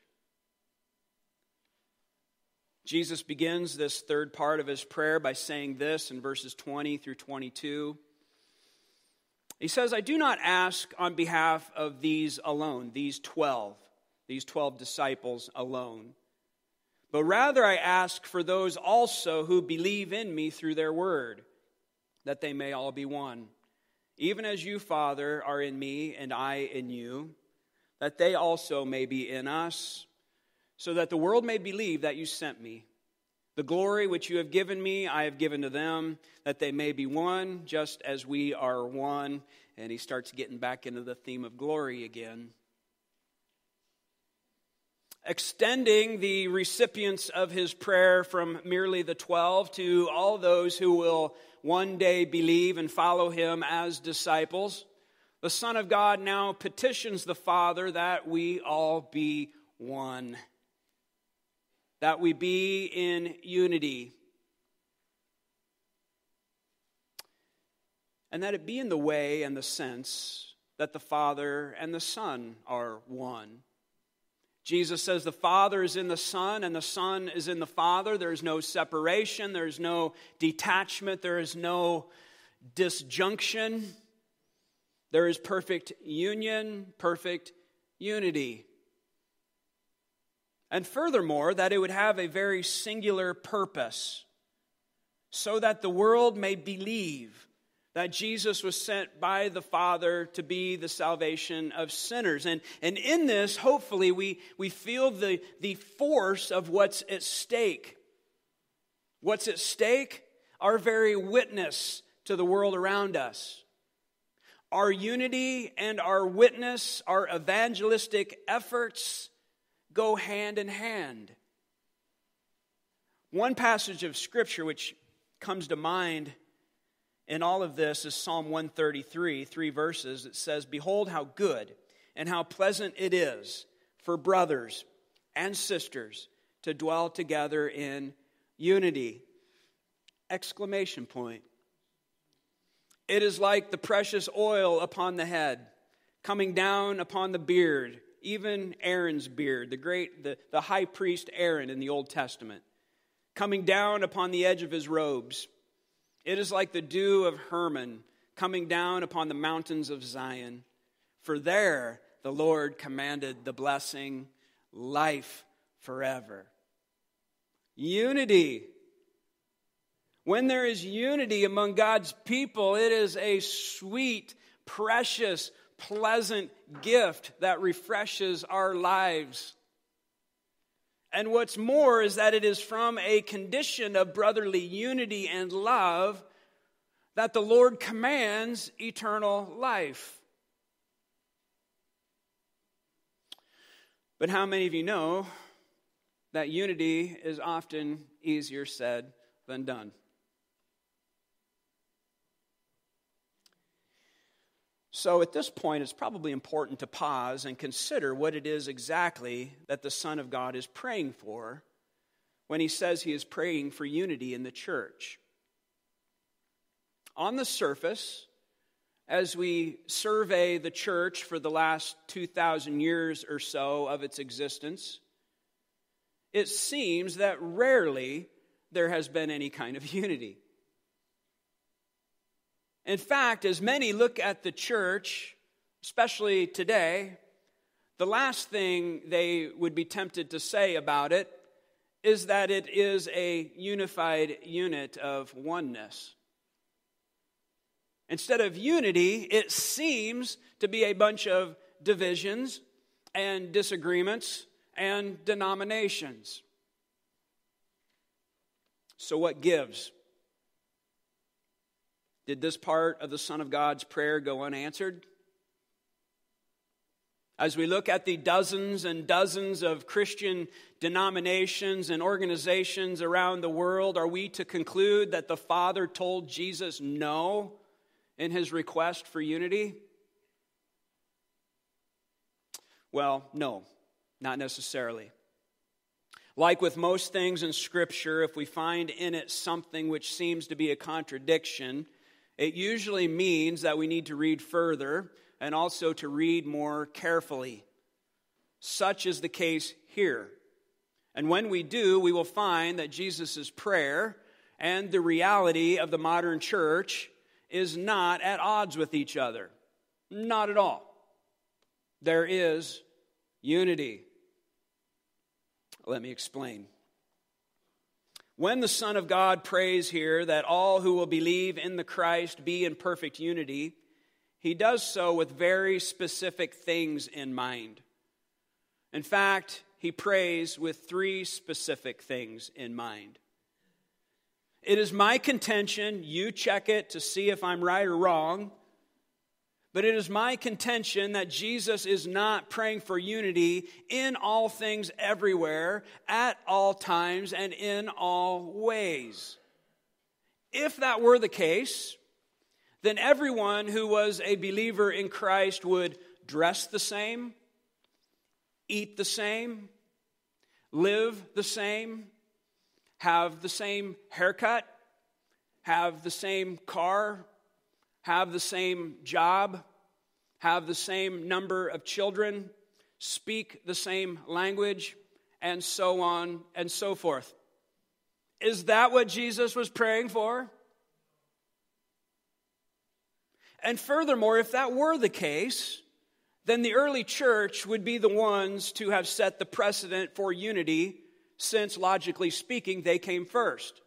Jesus begins this third part of his prayer by saying this in verses twenty through twenty-two. He says, I do not ask on behalf of these alone, these twelve, these twelve disciples alone, but rather I ask for those also who believe in me through their word, that they may all be one. Even as you, Father, are in me and I in you, that they also may be in us, so that the world may believe that you sent me. The glory which you have given me, I have given to them, that they may be one, just as we are one. And he starts getting back into the theme of glory again. Extending the recipients of his prayer from merely the twelve to all those who will one day believe and follow him as disciples, the Son of God now petitions the Father that we all be one. That we be in unity. And that it be in the way and the sense that the Father and the Son are one. Jesus says the Father is in the Son and the Son is in the Father. There is no separation. There is no detachment. There is no disjunction. There is perfect union, perfect unity. And furthermore, that it would have a very singular purpose, so that the world may believe that Jesus was sent by the Father to be the salvation of sinners. And, and in this, hopefully, we, we feel the, the force of what's at stake. What's at stake? Our very witness to the world around us. Our unity and our witness, our evangelistic efforts go hand in hand. One passage of Scripture which comes to mind in all of this is Psalm one thirty-three, three verses. It says, behold how good and how pleasant it is for brothers and sisters to dwell together in unity. Exclamation point. It is like the precious oil upon the head, coming down upon the beard, even Aaron's beard, the great, the, the high priest Aaron in the Old Testament, coming down upon the edge of his robes. It is like the dew of Hermon, coming down upon the mountains of Zion. For there the Lord commanded the blessing, life forever. Unity. When there is unity among God's people, it is a sweet, precious, pleasant gift that refreshes our lives. And what's more is that it is from a condition of brotherly unity and love that the Lord commands eternal life. But how many of you know that unity is often easier said than done? So at this point, it's probably important to pause and consider what it is exactly that the Son of God is praying for when he says he is praying for unity in the church. On the surface, as we survey the church for the last two thousand years or so of its existence, it seems that rarely there has been any kind of unity. In fact, as many look at the church, especially today, the last thing they would be tempted to say about it is that it is a unified unit of oneness. Instead of unity, it seems to be a bunch of divisions and disagreements and denominations. So what gives? Did this part of the Son of God's prayer go unanswered? As we look at the dozens and dozens of Christian denominations and organizations around the world, are we to conclude that the Father told Jesus no in his request for unity? Well, no, not necessarily. Like with most things in Scripture, if we find in it something which seems to be a contradiction, it usually means that we need to read further and also to read more carefully. Such is the case here. And when we do, we will find that Jesus' prayer and the reality of the modern church is not at odds with each other. Not at all. There is unity. Let me explain. When the Son of God prays here that all who will believe in the Christ be in perfect unity, he does so with very specific things in mind. In fact, he prays with three specific things in mind. It is my contention, you check it to see if I'm right or wrong, but it is my contention that Jesus is not praying for unity in all things everywhere, at all times, and in all ways. If that were the case, then everyone who was a believer in Christ would dress the same, eat the same, live the same, have the same haircut, have the same car, have the same job, have the same number of children, speak the same language, and so on and so forth. Is that what Jesus was praying for? And furthermore, if that were the case, then the early church would be the ones to have set the precedent for unity, since, logically speaking, they came first.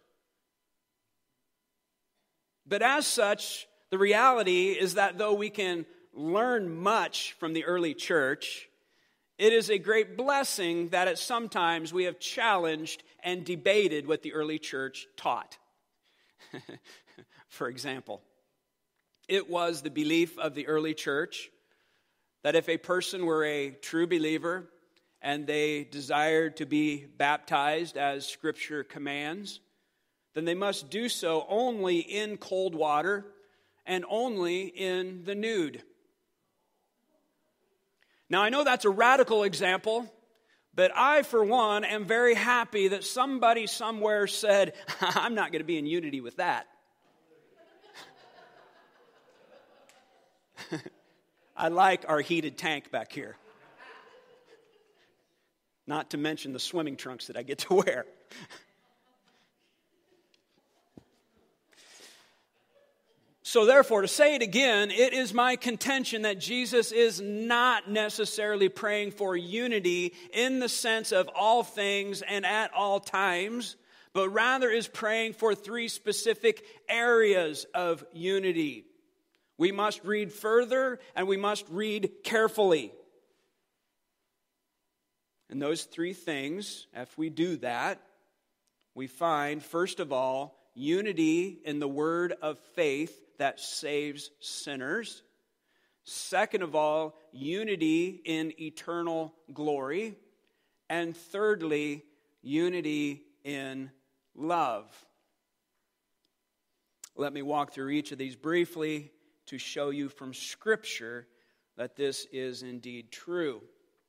But as such, the reality is that though we can learn much from the early church, it is a great blessing that at sometimes we have challenged and debated what the early church taught. For example, it was the belief of the early church that if a person were a true believer and they desired to be baptized as Scripture commands, then they must do so only in cold water and only in the nude. Now, I know that's a radical example, but I, for one, am very happy that somebody somewhere said, I'm not going to be in unity with that. I like our heated tank back here. Not to mention the swimming trunks that I get to wear. So therefore, to say it again, it is my contention that Jesus is not necessarily praying for unity in the sense of all things and at all times, but rather is praying for three specific areas of unity. We must read further and we must read carefully. And those three things, if we do that, we find, first of all, unity in the word of faith that saves sinners. Second of all, unity in eternal glory. And thirdly, unity in love. Let me walk through each of these briefly to show you from Scripture that this is indeed true.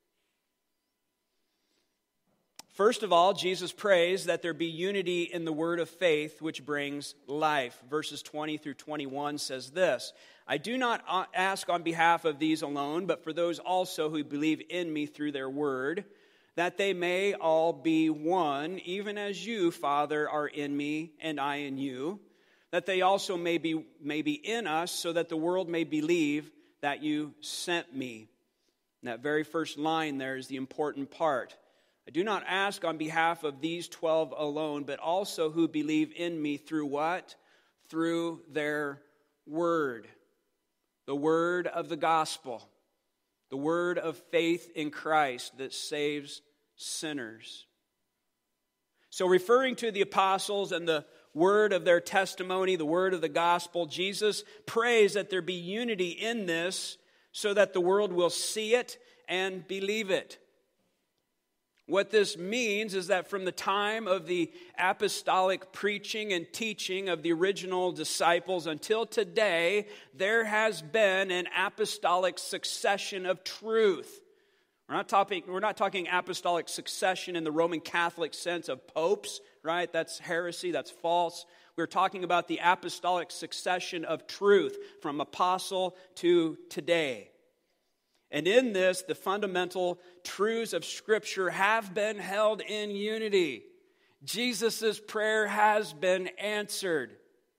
First of all, Jesus prays that there be unity in the word of faith, which brings life. Verses twenty through twenty-one says this, I do not ask on behalf of these alone, but for those also who believe in me through their word, that they may all be one, even as you, Father, are in me and I in you, that they also may be, may be in us, so that the world may believe that you sent me. And that very first line there is the important part. I do not ask on behalf of these twelve alone, but also who believe in me through what? Through their word. The word of the gospel. The word of faith in Christ that saves sinners. So referring to the apostles and the word of their testimony, the word of the gospel, Jesus prays that there be unity in this so that the world will see it and believe it. What this means is that from the time of the apostolic preaching and teaching of the original disciples until today, there has been an apostolic succession of truth. We're not talking, we're not talking apostolic succession in the Roman Catholic sense of popes, right? That's heresy, that's false. We're talking about the apostolic succession of truth from apostle to today. And in this, the fundamental truths of Scripture have been held in unity. Jesus' prayer has been answered.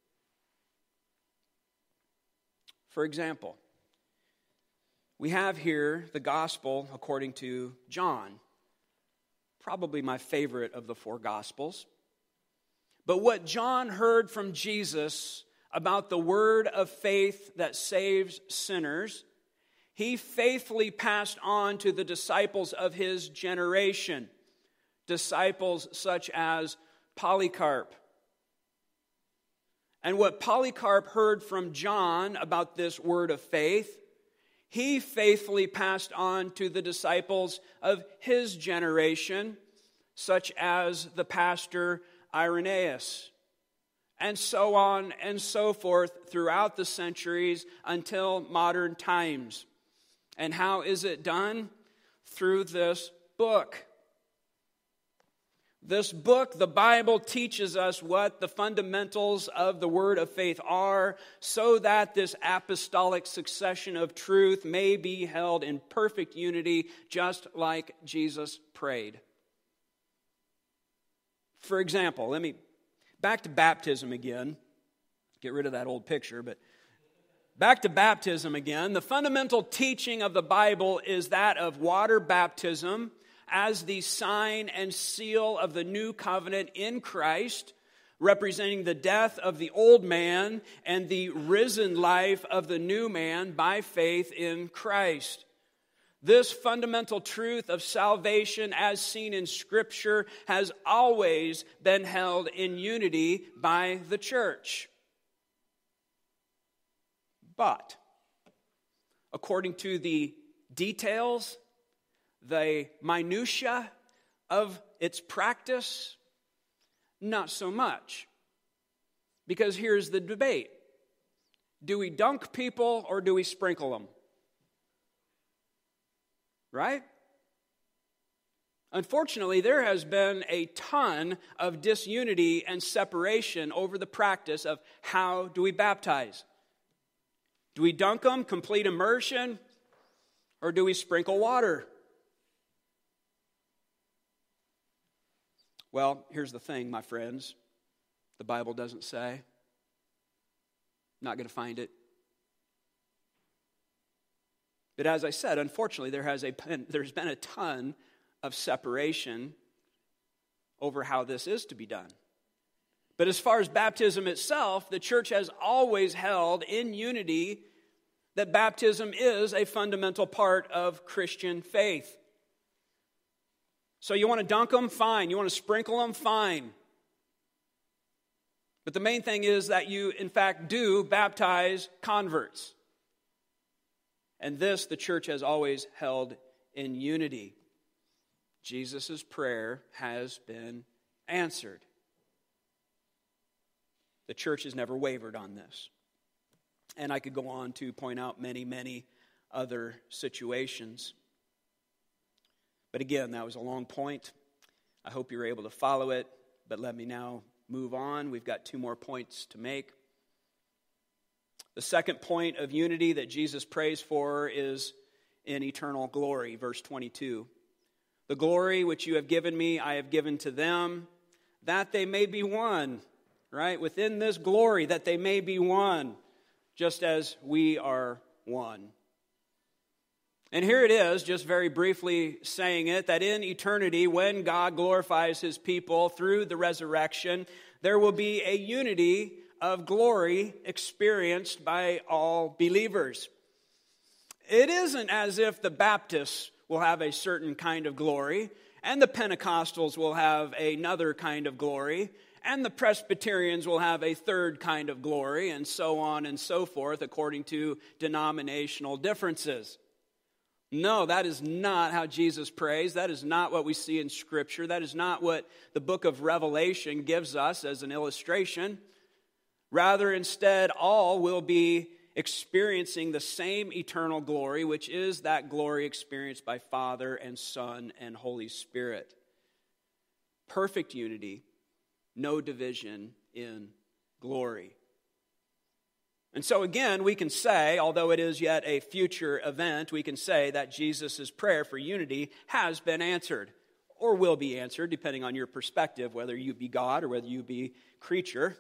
For example, we have here the gospel according to John, probably my favorite of the four gospels. But what John heard from Jesus about the word of faith that saves sinners, he faithfully passed on to the disciples of his generation, disciples such as Polycarp. And what Polycarp heard from John about this word of faith, he faithfully passed on to the disciples of his generation, such as the pastor Irenaeus, and so on and so forth throughout the centuries until modern times. And how is it done? Through this book. This book, the Bible, teaches us what the fundamentals of the word of faith are, so that this apostolic succession of truth may be held in perfect unity, just like Jesus prayed. For example, let me, back to baptism again. Get rid of that old picture, but back to baptism again. The fundamental teaching of the Bible is that of water baptism as the sign and seal of the new covenant in Christ, representing the death of the old man and the risen life of the new man by faith in Christ. This fundamental truth of salvation, as seen in Scripture, has always been held in unity by the church. But, according to the details, the minutiae of its practice, not so much. Because here's the debate. Do we dunk people or do we sprinkle them? Right? Unfortunately, there has been a ton of disunity and separation over the practice of how do we baptize. Do we dunk them, complete immersion, or do we sprinkle water? Well, here's the thing, my friends. The Bible doesn't say. Not going to find it. But as I said, unfortunately, there has a, there's been a ton of separation over how this is to be done. But as far as baptism itself, the church has always held in unity that baptism is a fundamental part of Christian faith. So you want to dunk them? Fine. You want to sprinkle them? Fine. But the main thing is that you, in fact, do baptize converts. And this the church has always held in unity. Jesus' prayer has been answered. The church has never wavered on this. And I could go on to point out many, many other situations. But again, that was a long point. I hope you were able to follow it, but let me now move on. We've got two more points to make. The second point of unity that Jesus prays for is in eternal glory, verse twenty-two. The glory which you have given me, I have given to them, that they may be one, right? Within this glory, that they may be one, just as we are one. And here it is, just very briefly saying it, that in eternity, when God glorifies his people through the resurrection, there will be a unity of glory experienced by all believers. It isn't as if the Baptists will have a certain kind of glory, and the Pentecostals will have another kind of glory, and the Presbyterians will have a third kind of glory, and so on and so forth, according to denominational differences. No, that is not how Jesus prays. That is not what we see in Scripture. That is not what the book of Revelation gives us as an illustration. Rather, instead, all will be experiencing the same eternal glory, which is that glory experienced by Father and Son and Holy Spirit. Perfect unity, no division in glory. And so again, we can say, although it is yet a future event, we can say that Jesus' prayer for unity has been answered, or will be answered, depending on your perspective, whether you be God or whether you be creature.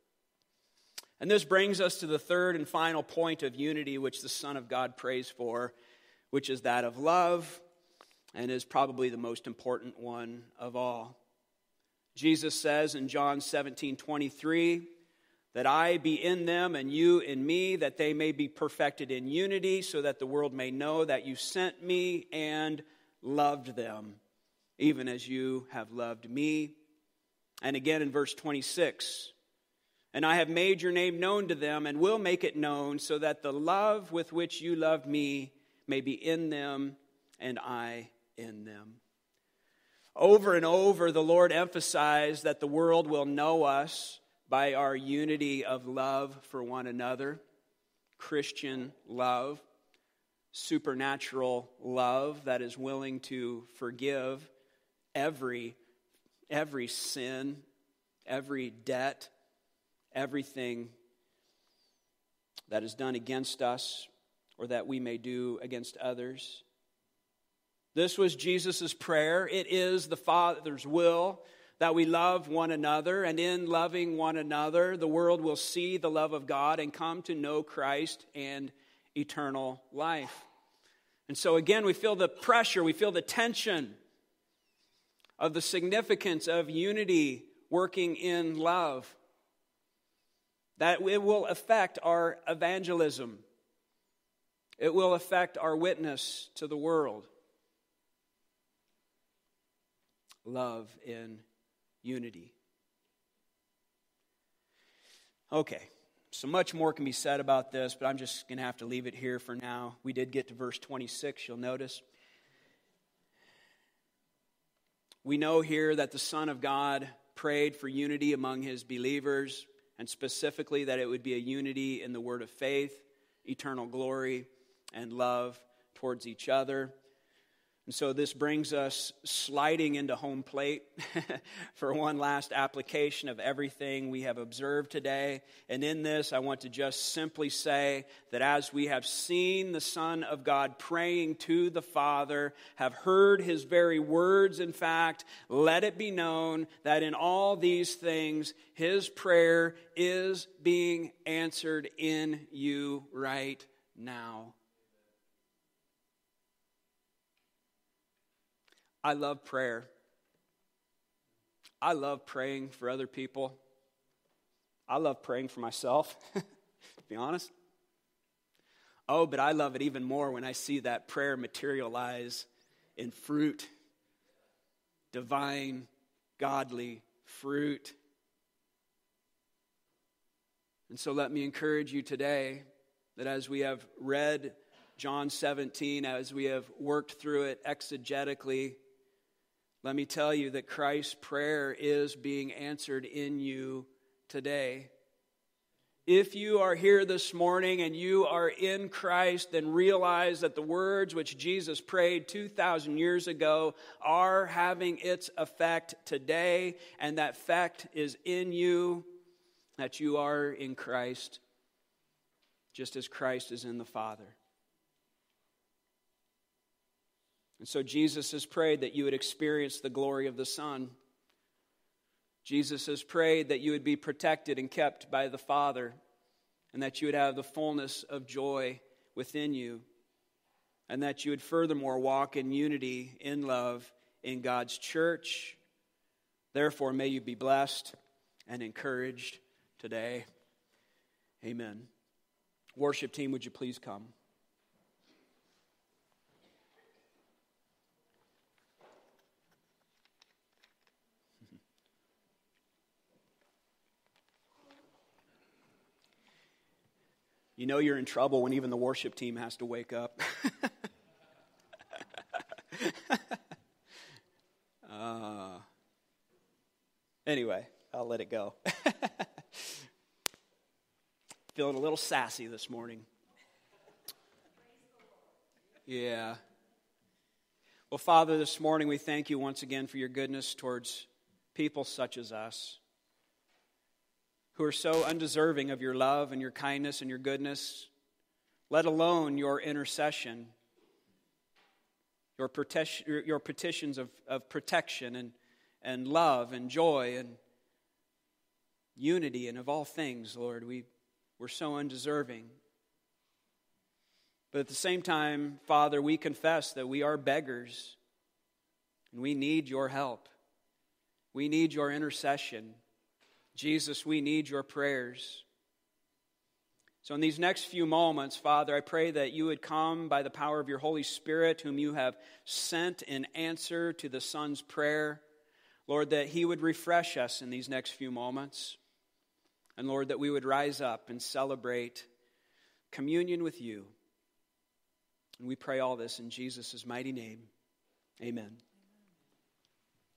And this brings us to the third and final point of unity which the Son of God prays for, which is that of love, and is probably the most important one of all. Jesus says in John seventeen twenty-three, that I be in them and you in me, that they may be perfected in unity, so that the world may know that you sent me and loved them, even as you have loved me. And again in verse twenty-six, and I have made your name known to them and will make it known, so that the love with which you loved me may be in them and I in them. Over and over, the Lord emphasized that the world will know us by our unity of love for one another, Christian love, supernatural love that is willing to forgive every, every sin, every debt, everything that is done against us or that we may do against others. This was Jesus' prayer. It is the Father's will that we love one another, and in loving one another, the world will see the love of God and come to know Christ and eternal life. And so again, we feel the pressure, we feel the tension of the significance of unity working in love. That it will affect our evangelism. It will affect our witness to the world. Love in unity. Okay, so much more can be said about this, but I'm just going to have to leave it here for now. We did get to verse twenty-six, you'll notice. We know here that the Son of God prayed for unity among his believers, and specifically that it would be a unity in the word of faith, eternal glory, and love towards each other. And so this brings us sliding into home plate for one last application of everything we have observed today. And in this, I want to just simply say that as we have seen the Son of God praying to the Father, have heard his very words, in fact, let it be known that in all these things, his prayer is being answered in you right now. I love prayer. I love praying for other people. I love praying for myself, to be honest. Oh, but I love it even more when I see that prayer materialize in fruit, divine, godly fruit. And so let me encourage you today that as we have read John seventeen, as we have worked through it exegetically, let me tell you that Christ's prayer is being answered in you today. If you are here this morning and you are in Christ, then realize that the words which Jesus prayed two thousand years ago are having its effect today, and that effect is in you, that you are in Christ, just as Christ is in the Father. And so Jesus has prayed that you would experience the glory of the Son. Jesus has prayed that you would be protected and kept by the Father, and that you would have the fullness of joy within you, and that you would furthermore walk in unity, in love, in God's church. Therefore, may you be blessed and encouraged today. Amen. Worship team, would you please come? You know you're in trouble when even the worship team has to wake up. uh, anyway, I'll let it go. Feeling a little sassy this morning. Yeah. Well, Father, this morning we thank you once again for your goodness towards people such as us, who are so undeserving of your love and your kindness and your goodness, let alone your intercession, your, prote- your petitions of, of protection and, and love and joy and unity and of all things, Lord. We, we're so undeserving. But at the same time, Father, we confess that we are beggars and we need your help. We need your intercession. Jesus, we need your prayers. So in these next few moments, Father, I pray that you would come by the power of your Holy Spirit, whom you have sent in answer to the Son's prayer. Lord, that he would refresh us in these next few moments. And Lord, that we would rise up and celebrate communion with you. And we pray all this in Jesus' mighty name. Amen.